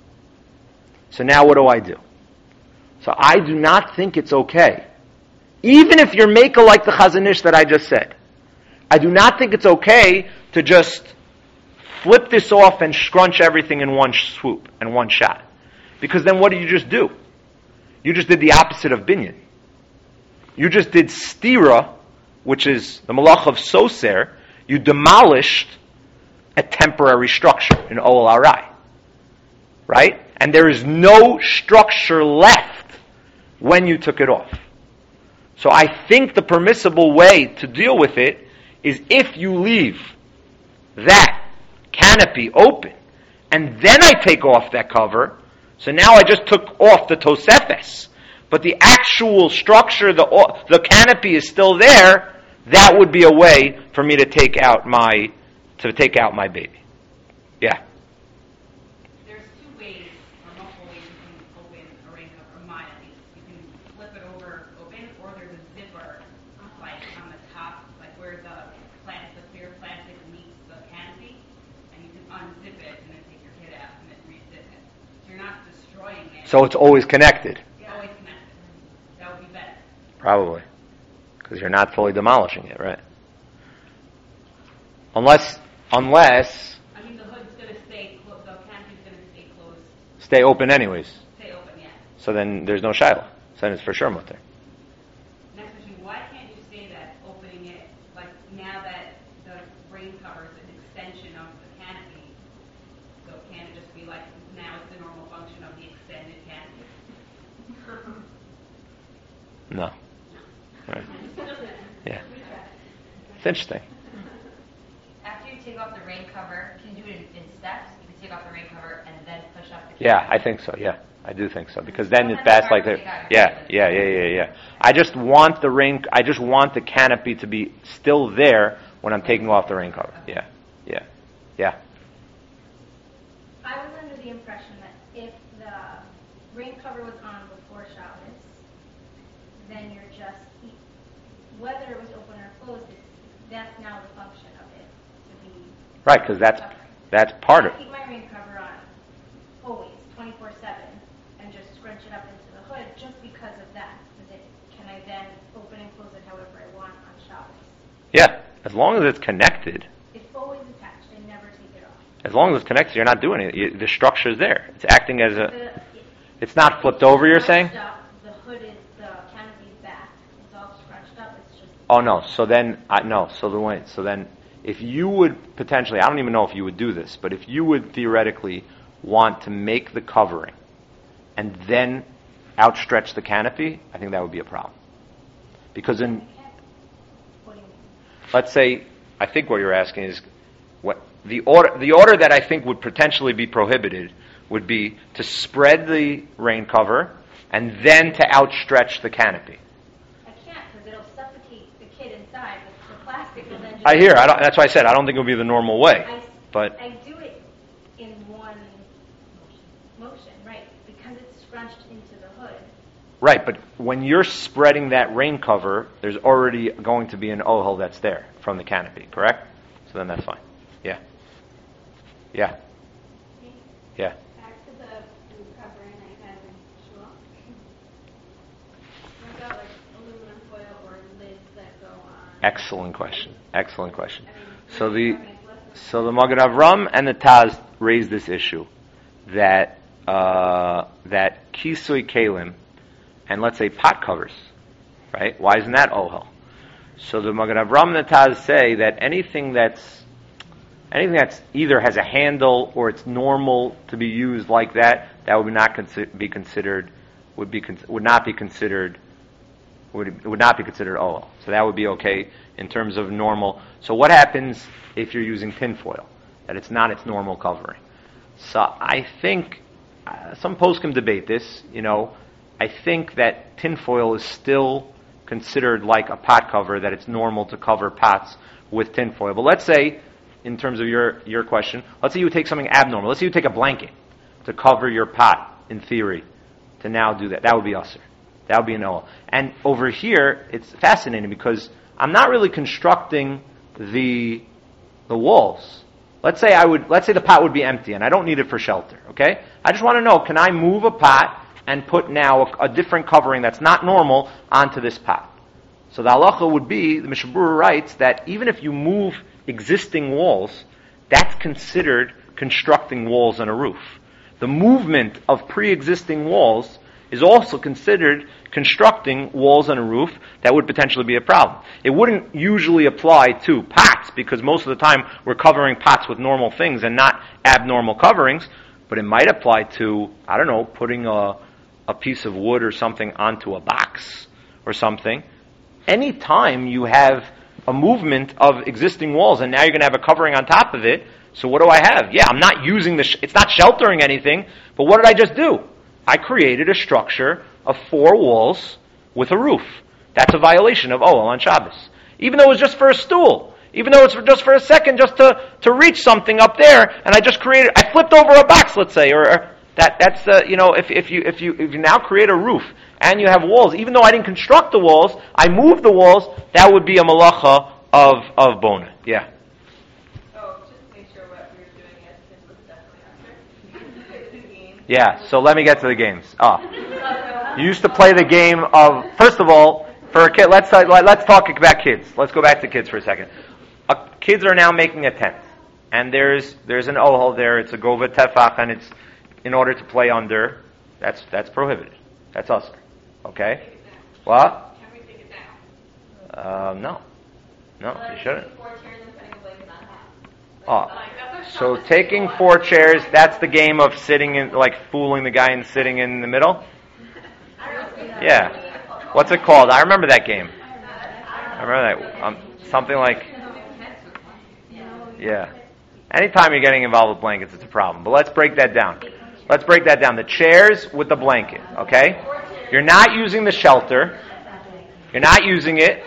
So now what do? So I do not think it's okay, even if you're makel like the Chazon Ish that I just said. I do not think it's okay to just flip this off and scrunch everything in one swoop and one shot. Because then what did you just do? You just did the opposite of binyan. You just did stira, which is the malach of soser. You demolished a temporary structure in Ohel Harai. Right? And there is no structure left when you took it off. So I think the permissible way to deal with it is if you leave that canopy open, and then I take off that cover, so now I just took off the tosefes, but the actual structure, the canopy is still there. That would be a way for me to take out my baby. Yeah. There's two ways, or multiple ways you can open a rain cover, mine at least. You can flip it over open, or there's a zipper, like on the top, like where the clear plastic meets the So it's always connected. Always connected. That would be better. Probably. Because you're not fully demolishing it, right? Unless I mean, the hood's going to stay closed, the canopy's going to stay closed, stay open anyways. stay open, yeah. So then there's no shiloh. So then it's for sure mutter. Next question, why can't you say that opening it, like now that the rain cover is an extension of the canopy, so can it just be like, now it's the normal function of the extended canopy? No. Right. Yeah. It's interesting. After you take off the rain cover, can you do it in steps? You can take off the rain cover and then push up the Yeah, canopy. I think so. Yeah, I do think so because then it's fast like that. Yeah. I just want the canopy to be still there when I'm taking off the rain cover. Yeah. I was under the impression that if the rain cover was on before Shabbos, then you're just, whether it was open or closed, that's now the function of it to be Right, because that's covering. part of I keep my rain cover on always, 24/7, and just scrunch it up into the hood just because of that. Can I then open and close it however I want on Shabbos? Yeah, as long as it's connected. It's always attached. I never take it off. As long as it's connected, you're not doing it. The structure's there. It's acting as it's not flipped over, you're saying? The hood is, the canopy's back. It's all scrunched up. It's just... Oh no, so then if you would potentially, I don't even know if you would do this, but if you would theoretically want to make the covering and then outstretch the canopy, I think that would be a problem. Because What do you mean? let's say, I think what you're asking is, what the order that I think would potentially be prohibited would be to spread the rain cover and then to outstretch the canopy. I can't because it'll suffocate the kid inside. The plastic will then just... That's why I said I don't think it would be the normal way. But I do it in one motion, right? Because it's scrunched into the hood. right, but when you're spreading that rain cover, there's already going to be an ohel that's there from the canopy, correct? So then that's fine. Yeah. Back to the food covering I had in shul. I've got like aluminum foil or lids that go on. Excellent question. I mean, So the covering is less than- Magen Avram and the Taz raised this issue that kisui kalim and let's say pot covers, right? Why isn't that ohel? So the Magen Avram and the Taz say that anything that's either has a handle or it's normal to be used like that, that would not be considered ohel. So that would be okay in terms of normal. So what happens if you're using tinfoil? That it's not its normal covering. So I think some poskim debate this. I think that tinfoil is still considered like a pot cover, that it's normal to cover pots with tinfoil. But let's say, in terms of your question, let's say you would take something abnormal. Let's say you take a blanket to cover your pot, in theory, to now do that. That would be usher. That would be an ohel. And over here, it's fascinating because I'm not really constructing the walls. Let's say the pot would be empty and I don't need it for shelter, okay? I just want to know, can I move a pot and put now a different covering that's not normal onto this pot? So the halacha would be, the Mishnah Berurah writes, that even if you move existing walls, that's considered constructing walls and a roof. The movement of pre-existing walls is also considered constructing walls and a roof. That would potentially be a problem. It wouldn't usually apply to pots because most of the time we're covering pots with normal things and not abnormal coverings, but it might apply to, I don't know, putting a piece of wood or something onto a box or something. Anytime you have a movement of existing walls and now you're going to have a covering on top of it, so what do I have? Yeah, I'm not using it's not sheltering anything, but what did I just do? I created a structure of 4 walls with a roof. That's a violation of ohel on Shabbos. Even though it was just for a stool, even though it's just for a second, just to reach something up there, and I flipped over a box, let's say, or that's if you now create a roof and you have walls, even though I didn't construct the walls, I moved the walls, that would be a malacha of bona. Yeah. Oh, just to make sure what we were doing at Tim was definitely under. Yeah, so let me get to the games. You used to play the game of, first of all, for a kid, let's talk about kids. Let's go back to kids for a second. Kids are now making a tent. And there's an ohel there, it's a gova tefach, and it's, in order to play under, that's prohibited. That's us. Okay? What? Can we take it down? No, you shouldn't. 4 chairs and putting a blanket on top. So taking 4 chairs, that's the game of sitting in, like fooling the guy and sitting in the middle? Yeah. What's it called? I remember that game. I remember that. Something like, yeah. Anytime you're getting involved with blankets, it's a problem. But let's break that down. The chairs with the blanket, okay? You're not using the shelter. You're not using it.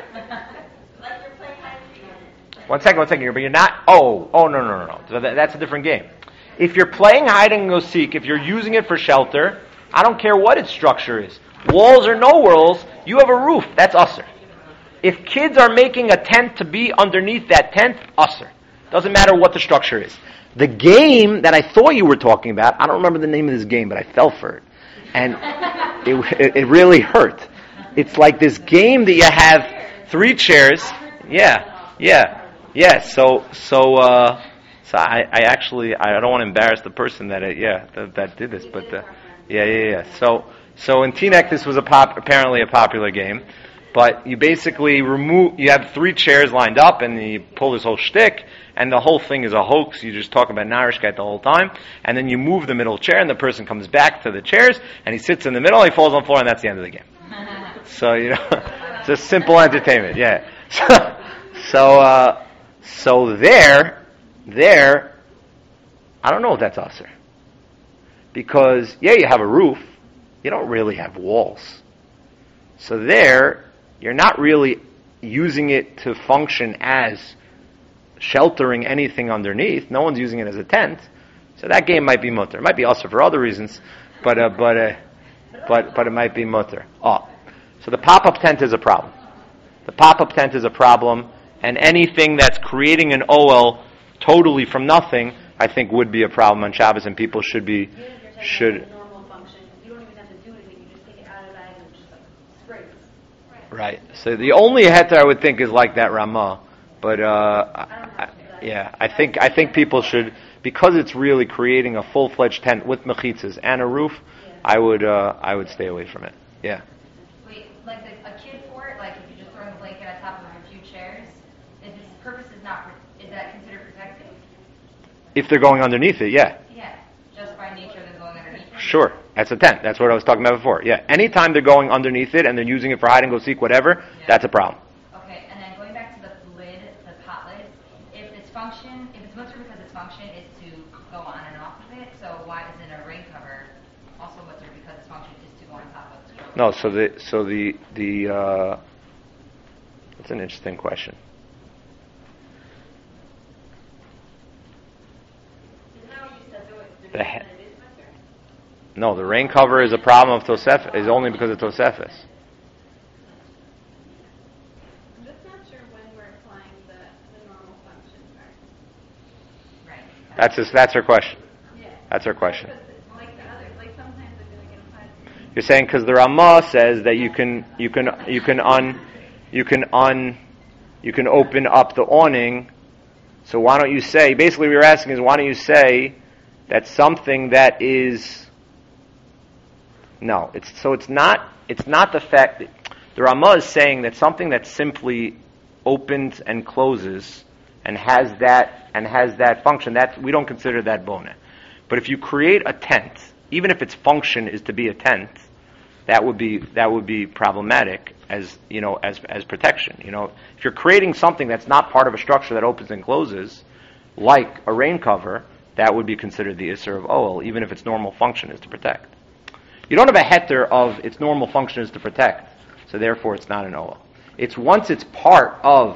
One second. But you're not. Oh, no. So that's a different game. If you're playing hide and go seek, if you're using it for shelter, I don't care what its structure is. Walls or no walls, you have a roof. That's usser. If kids are making a tent to be underneath that tent, usser. Doesn't matter what the structure is. The game that I thought you were talking about, I don't remember the name of this game, but I fell for it. And it really hurt. It's like this game that you have 3 chairs. Yeah. So I actually, I don't want to embarrass the person that did this, but yeah. So in Teaneck, this was apparently a popular game, but you basically you have 3 chairs lined up, and you pull this whole shtick, and the whole thing is a hoax. You just talk about Narishkeit the whole time, and then you move the middle chair, and the person comes back to the chairs, and he sits in the middle, he falls on the floor, and that's the end of the game. So, it's a simple entertainment, yeah. So there, I don't know if that's usher. Because, you have a roof, you don't really have walls. So there, you're not really using it to function as sheltering anything underneath. No one's using it as a tent. So that game might be mutter. It might be usher for other reasons, but it might be mutter. So the pop-up tent is a problem. And anything that's creating an OL totally from nothing, I think would be a problem on Shabbos, and people should. Normal function. You don't even have to do anything. You just take it out of the bag and just sprays. Right. So the only heter I would think is like that Ramah, but I think people should, because it's really creating a full-fledged tent with mechitzas and a roof. I would stay away from it. Yeah. Wait, like a kid fort, like if you just throw the blanket on top of a few chairs, if its purpose is that considered protected? If they're going underneath it, yeah. Yeah, just by nature they're going underneath it? Sure, that's a tent. That's what I was talking about before. Yeah, anytime they're going underneath it and they're using it for hide and go seek, whatever, that's a problem. Okay, and then going back to the lid, the pot lid, if it's mutter because its function is to go on and off of it, so why isn't a rain cover also mutter because its function is to go on top of it? No, so the that's an interesting question. No, the rain cover is a problem of Tosefes, is only because of Tosefes. I'm just not sure when we're applying the normal function part. Right. That's her question. Yeah. That's her question. Like the others, like sometimes I feel like it applies. You're saying because the Ramah says that you can open up the awning. So why don't you say? Basically, what you're asking is why don't you say that something that is. No, it's not the fact that the Ramah is saying that something that simply opens and closes and has that function, that we don't consider that bona. But if you create a tent, even if its function is to be a tent, that would be problematic as protection. If you're creating something that's not part of a structure that opens and closes, like a rain cover, that would be considered the Isser of Oel, even if its normal function is to protect. You don't have a heter of its normal function is to protect, so therefore it's not an Oel. It's once it's part of,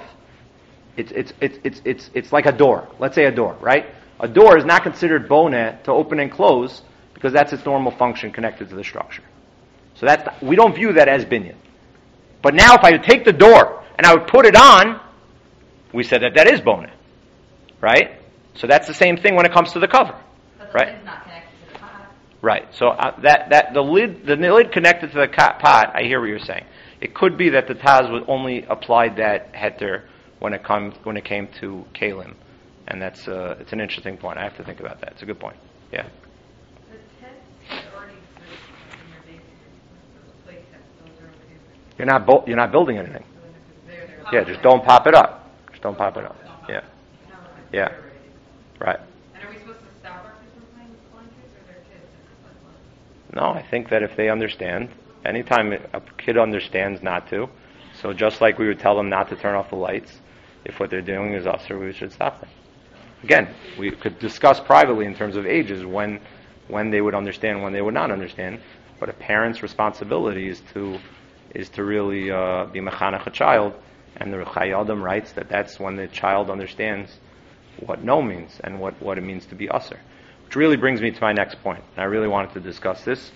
it's like a door. Let's say a door, right? A door is not considered boneh to open and close because that's its normal function connected to the structure. So we don't view that as binyan. But now if I would take the door and I would put it on, we said that is boneh, right? So that's the same thing when it comes to the cover, But the right? lid's not connected to the pot. Right. So that the lid connected to the pot. I hear what you're saying. It could be that the Taz would only applied that heter when it came to kalim, and that's it's an interesting point. I have to think about that. It's a good point. Yeah. The tents that already exist in your basement, those plate tents, those are okay. You're not building anything. So if it's there, Yeah, just don't pop it up. Just don't pop it up. Yeah. Yeah. Right. And are we supposed to stop our kids from playing with blankets, or their kids? No, I think that if they understand, anytime a kid understands not to, so just like we would tell them not to turn off the lights, if what they're doing is usher, we should stop them. Again, we could discuss privately in terms of ages when they would understand, when they would not understand. But a parent's responsibility is to really be mechanech a child, and the Chayei Adam writes that that's when the child understands what no means and what it means to be usher. Which really brings me to my next point. I really wanted to discuss this.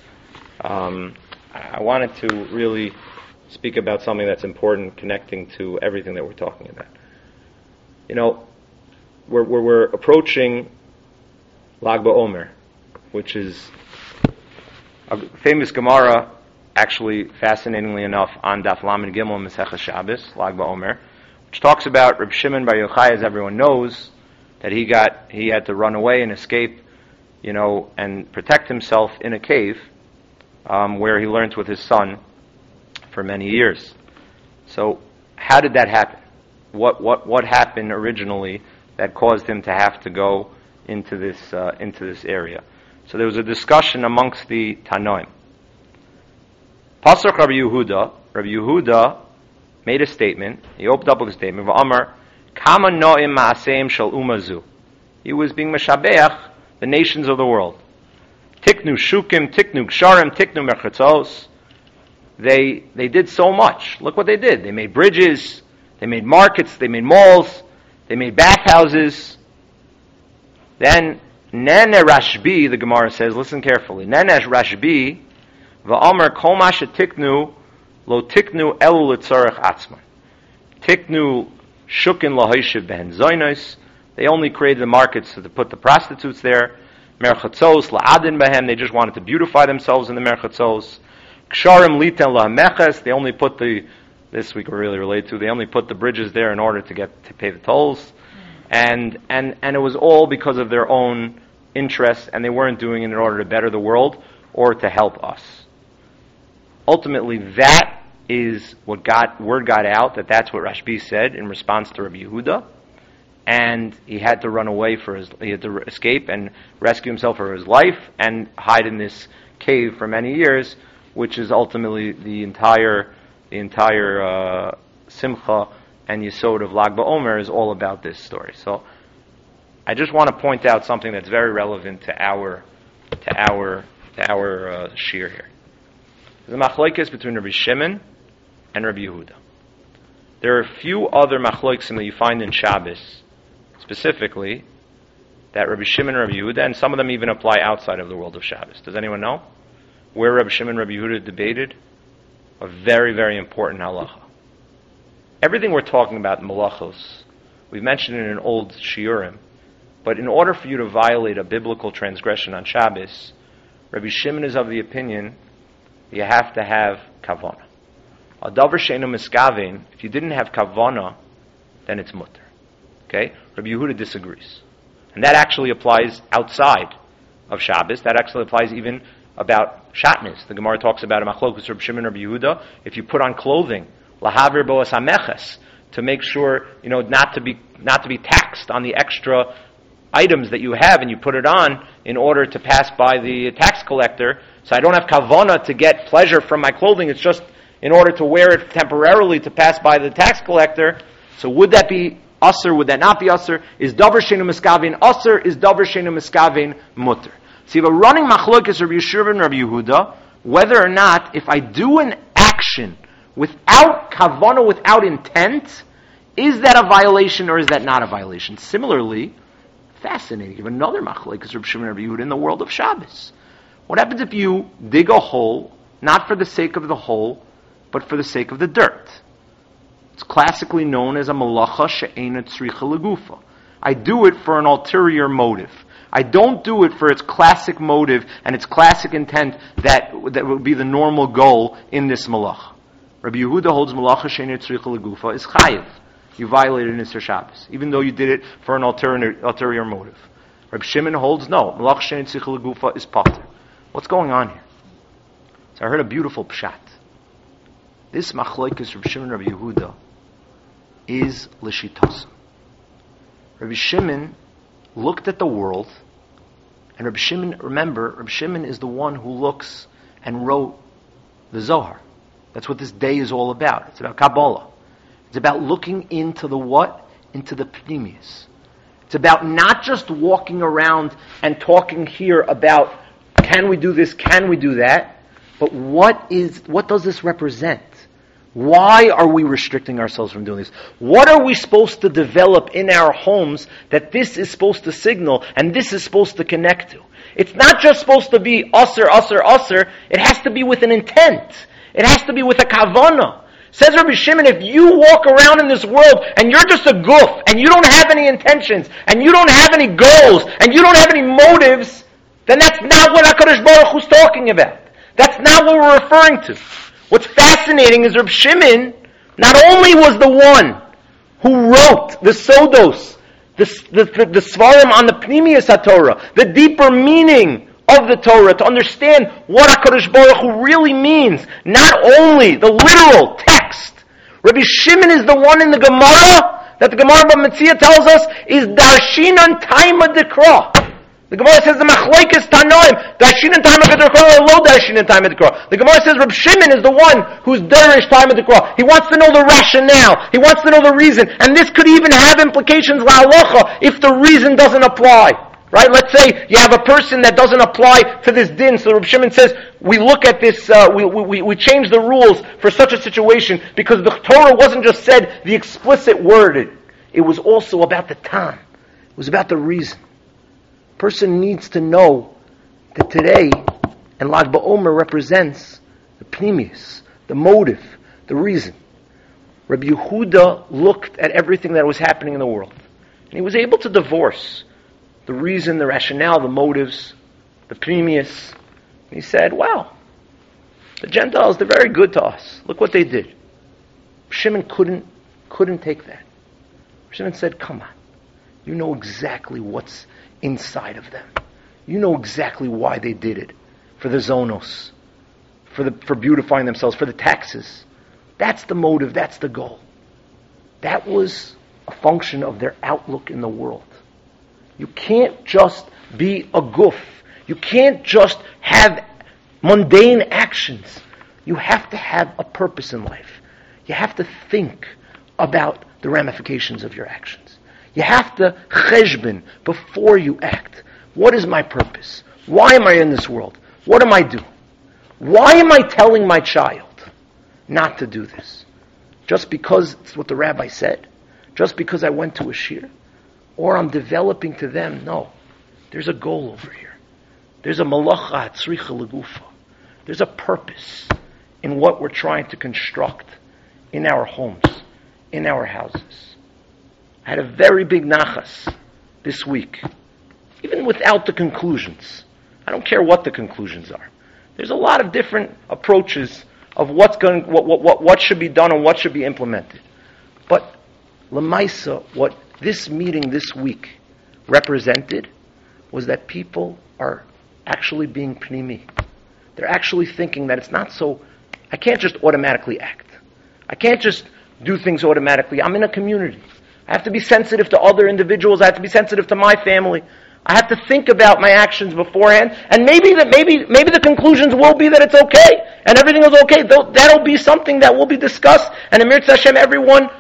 I wanted to really speak about something that's important, connecting to everything that we're talking about. You know, we're approaching Lag BaOmer, which is a famous Gemara, actually, fascinatingly enough, on Daf Lamed Gimel Masechah Shabbos, Lag BaOmer, which talks about Reb Shimon Bar Yochai, as everyone knows, that he had to run away and escape, and protect himself in a cave, where he learned with his son for many years. So, how did that happen? What happened originally that caused him to have to go into this area? So there was a discussion amongst the Tanoim. Pasuk Rabbi Yehuda made a statement. He opened up with a statement. V'amar, Kama no'im ma'aseim shel umazu. He was being meshabeach the nations of the world. Tiknu shukim, tiknu ksharim, tiknu merchatzos. They did so much. Look what they did. They made bridges, they made markets, they made malls, they made bathhouses. Then Nene Rashbi, the Gemara says, listen carefully. Nene Rashbi, va'amar kol ma shetiknu lo tiknu elu l'tzarech atzman. Tiknu shukin lahayshiv behen zaynos. They only created the markets to put the prostitutes there. Merchatzos la'adin behem. They just wanted to beautify themselves in the merchatzos. Ksharim liten lahameches. They only put this we can really relate to. They only put the bridges there in order to pay the tolls. And it was all because of their own interests, and they weren't doing it in order to better the world or to help us. Ultimately, that is what word got out, that's what Rashbi said in response to Rabbi Yehuda, and he had to run away he had to escape and rescue himself for his life and hide in this cave for many years, which is ultimately the entire simcha and Yesod of Lag BaOmer is all about this story. So I just want to point out something that's very relevant to our shir here. There's a machlokes between Rabbi Shimon and Rabbi Yehuda. There are a few other machlokes that you find in Shabbos, specifically, that Rabbi Shimon and Rabbi Yehuda, and some of them even apply outside of the world of Shabbos. Does anyone know where Rabbi Shimon and Rabbi Yehuda debated? A very, very important halacha. Everything we're talking about in malachos, we've mentioned it in old shiurim, but in order for you to violate a biblical transgression on Shabbos, Rabbi Shimon is of the opinion you have to have kavana. A davar she'eino miskaven, if you didn't have kavana, then it's mutter. Okay? Rabbi Yehuda disagrees. And that actually applies outside of Shabbos. That actually applies even about shatnez. The Gemara talks about a machlokus Rabbi Shimon and Rabbi Yehuda. If you put on clothing, lahavir boas hameches, to make sure, not to be taxed on the extra items that you have, and you put it on in order to pass by the tax collector. So I don't have kavana to get pleasure from my clothing. It's just in order to wear it temporarily to pass by the tax collector. So would that be usher? Would that not be usher? Is davar she'eino miskaven usher? Is davar she'eino miskaven mutter? So you have a running machlokes Rabbi Yeshua and Rabbi Yehuda, whether or not if I do an action without kavana, without intent, is that a violation or is that not a violation? Similarly, fascinating, you have another machlokes Rabbi Shimon and Rabbi Yehuda in the world of Shabbos. What happens if you dig a hole, not for the sake of the hole, but for the sake of the dirt? It's classically known as a malacha she'eina tzricha legufa. I do it for an ulterior motive. I don't do it for its classic motive and its classic intent that would be the normal goal in this malach. Rabbi Yehuda holds malacha she'eina tzricha legufa is chayiv. You violated Nisr Shabbos, even though you did it for an ulterior motive. Rabbi Shimon holds no, malacha she'eina tzricha legufa is pater. What's going on here? So I heard a beautiful pshat. This machlokes Rabbi Shimon Rabbi Yehuda is l'shitosam. Rabbi Shimon looked at the world, and Rabbi Shimon, remember, Rabbi Shimon is the one who looks and wrote the Zohar. That's what this day is all about. It's about Kabbalah. It's about looking into the what? Into the pnimius. It's about not just walking around and talking here about can we do this, can we do that, but what does this represent? Why are we restricting ourselves from doing this? What are we supposed to develop in our homes that this is supposed to signal and this is supposed to connect to? It's not just supposed to be usser, usser, usser. It has to be with an intent. It has to be with a kavanah. Says Rabbi Shimon, if you walk around in this world and you're just a goof and you don't have any intentions and you don't have any goals and you don't have any motives, then that's not what HaKadosh Baruch Hu's talking about. That's not what we're referring to. What's fascinating is Rabbi Shimon not only was the one who wrote the Sodos, the Svarim on the Pnimius HaTorah, the deeper meaning of the Torah, to understand what HaKadosh Baruch Hu really means, not only the literal text. Rabbi Shimon is the one in the Gemara, that the Gemara B'Metzia tells us, is Darshinan Taima Dekra. The Gemara says the machlokes tanoim, Darshinan Taima Dekra or lo Darshinan Taima Dekra. The Gemara says Rabbi Shimon is the one who's Darish Taima Dekra. He wants to know the rationale. He wants to know the reason. And this could even have implications la'alocha if the reason doesn't apply. Right? Let's say you have a person that doesn't apply to this din. So Rabbi Shimon says, we look at this, we change the rules for such a situation because the Torah wasn't just said the explicit worded. It was also about the time. It was about the reason. A person needs to know that today, and Lag BaOmer represents the pnimius, the motive, the reason. Rabbi Yehuda looked at everything that was happening in the world. And he was able to divorce the reason, the rationale, the motives, the pnimius. And he said, wow, the Gentiles, they're very good to us. Look what they did. Shimon couldn't take that. Shimon said, come on. You know exactly what's inside of them. You know exactly why they did it. For the zonos. For beautifying themselves. For the taxes. That's the motive. That's the goal. That was a function of their outlook in the world. You can't just be a goof. You can't just have mundane actions. You have to have a purpose in life. You have to think about the ramifications of your actions. You have to cheshbon before you act. What is my purpose? Why am I in this world? What am I doing? Why am I telling my child not to do this? Just because it's what the rabbi said? Just because I went to a shir? Or I'm developing to them, no. There's a goal over here. There's a malacha tzricha legufa. There's a purpose in what we're trying to construct in our homes, in our houses. I had a very big nachas this week, even without the conclusions. I don't care what the conclusions are. There's a lot of different approaches of what should be done and what should be implemented. But Lamaisa, what this meeting this week represented was that people are actually being pnimi. They're actually thinking that it's not so, I can't just automatically act. I can't just do things automatically. I'm in a community. I have to be sensitive to other individuals. I have to be sensitive to my family. I have to think about my actions beforehand. And maybe the conclusions will be that it's okay and everything is okay. That'll be something that will be discussed. And Amir Tzashem, everyone.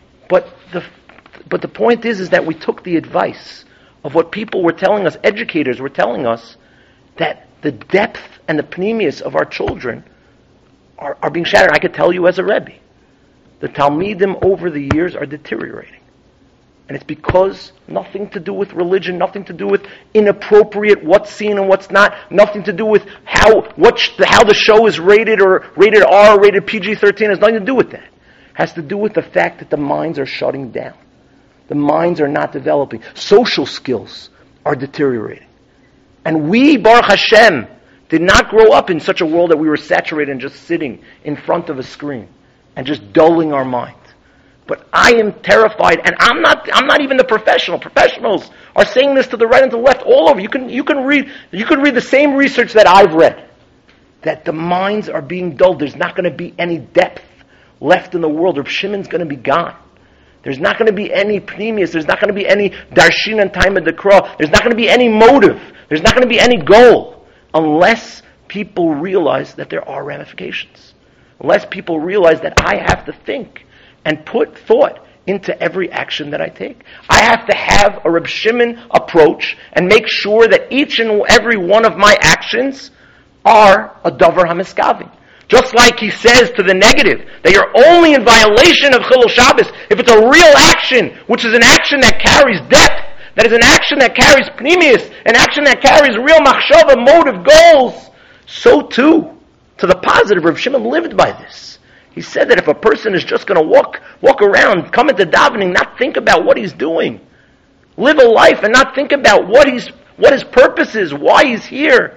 But the point is that we took the advice of what people were telling us, educators were telling us, that the depth and the pnimius of our children are being shattered. I could tell you as a Rebbe, the Talmidim over the years are deteriorating. And it's because nothing to do with religion, nothing to do with inappropriate, what's seen and what's not, nothing to do with how the show is rated or rated R, rated PG-13, has nothing to do with that. It has to do with the fact that the minds are shutting down. The minds are not developing. Social skills are deteriorating. And we, Baruch Hashem, did not grow up in such a world that we were saturated and just sitting in front of a screen and just dulling our mind. But I am terrified, and I'm not even the professional. Professionals are saying this to the right and to the left, all over. You can read the same research that I've read, that the minds are being dulled. There's not going to be any depth left in the world. Reb Shimon's going to be gone. There's not going to be any pneumius. There's not going to be any darshin and time of the cross. There's not going to be any motive. There's not going to be any goal unless people realize that there are ramifications. Unless people realize that I have to think and put thought into every action that I take. I have to have a Reb Shimon approach and make sure that each and every one of my actions are a davar hamiskavin. Just like he says to the negative, that you're only in violation of Chilul Shabbos if it's a real action, which is an action that carries depth, that is an action that carries pneumius, an action that carries real machshava, motive, goals. So too, to the positive, Reb Shimon lived by this. He said that if a person is just going to walk around, come into davening, not think about what he's doing, live a life and not think about what his purpose is, why he's here,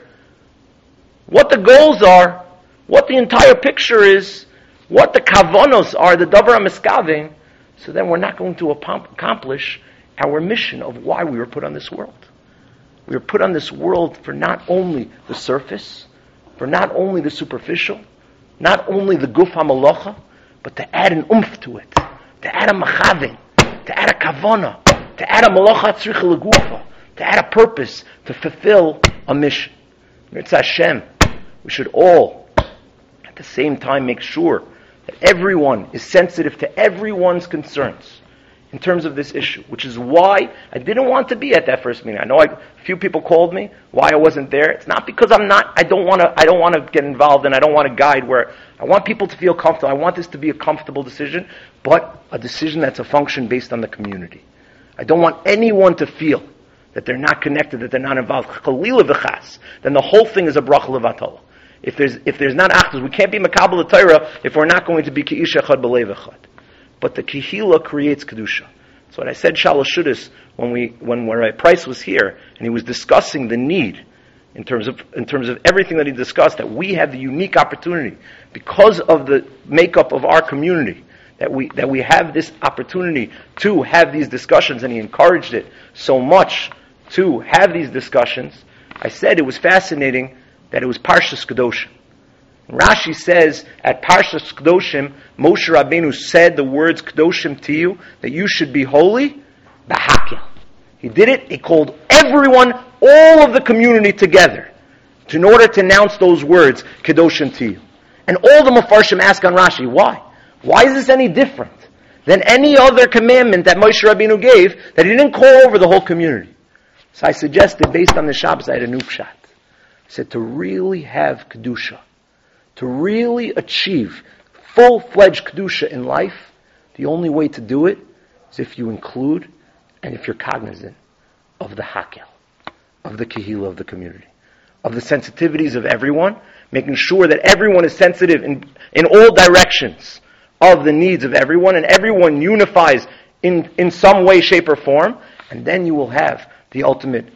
what the goals are, what the entire picture is, what the kavanos are, the davar hamiskavin, so then we're not going to accomplish our mission of why we were put on this world. We were put on this world for not only the surface, for not only the superficial, not only the guf hamalacha, but to add an umph to it, to add a machavin, to add a kavana, to add a malacha tzricha legufa, to add a purpose, to fulfill a mission. It's Hashem. We should all, at the same time, make sure that everyone is sensitive to everyone's concerns in terms of this issue, which is why I didn't want to be at that first meeting. I know a few people called me why I wasn't there. It's not because I don't want to get involved and I don't want to guide where I want people to feel comfortable. I want this to be a comfortable decision, but a decision that's a function based on the community. I don't want anyone to feel that they're not connected, that they're not involved. Chalila v'chas. Then the whole thing is a bracha levatala. If there's not achdus, we can't be makabel Torah if we're not going to be ki'ish echad b'leiv echad. But the kihila creates kedusha. So what I said Shalosh Shudas when Rabbi Price was here and he was discussing the need in terms of everything that he discussed, that we have the unique opportunity because of the makeup of our community, that we have this opportunity to have these discussions, and he encouraged it so much to have these discussions. I said it was fascinating that it was Parshas Kedoshim. Rashi says at Parshas Kedoshim, Moshe Rabbeinu said the words Kedoshim to you, that you should be holy, b'hakel. He did it, he called everyone, all of the community together, in order to announce those words, Kedoshim to you. And all the Mefarshim ask on Rashi, why? Why is this any different than any other commandment that Moshe Rabbeinu gave, that he didn't call over the whole community? So I suggested, based on the Shabbos, I had a new pshat. I said, to really have Kedusha, to really achieve full-fledged Kedusha in life, the only way to do it is if you include and if you're cognizant of the hakel, of the kehila of the community, of the sensitivities of everyone, making sure that everyone is sensitive in all directions of the needs of everyone, and everyone unifies in some way, shape, or form, and then you will have the ultimate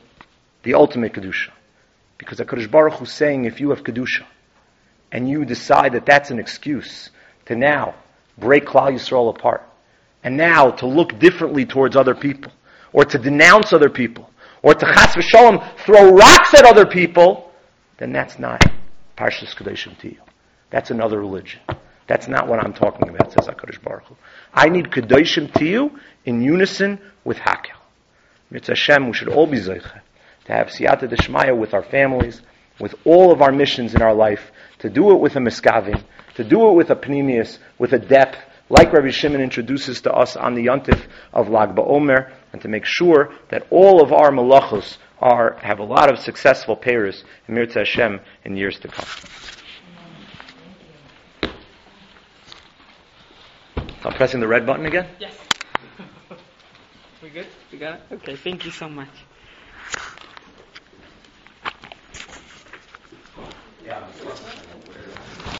Kedusha. Because HaKadosh Baruch Hu is saying, if you have Kedusha, and you decide that that's an excuse to now break Klal Yisrael apart, and now to look differently towards other people, or to denounce other people, or to chas v'shalom throw rocks at other people, then that's not Parshas Kedoshim to you. That's another religion. That's not what I'm talking about, says HaKadosh Baruch Hu. I need Kedoshim to you in unison with Hakel. Mitzvah Hashem, we should all be zeicha to have siyata d'shmaya with our families, with all of our missions in our life, to do it with a miskavin, to do it with a pnimius, with a depth, like Rabbi Shimon introduces to us on the yontif of Lag BaOmer, and to make sure that all of our malachos have a lot of successful payers in Mitzvah Hashem in years to come. I'm pressing the red button again? Yes. We good? We got it? Okay, thank you so much.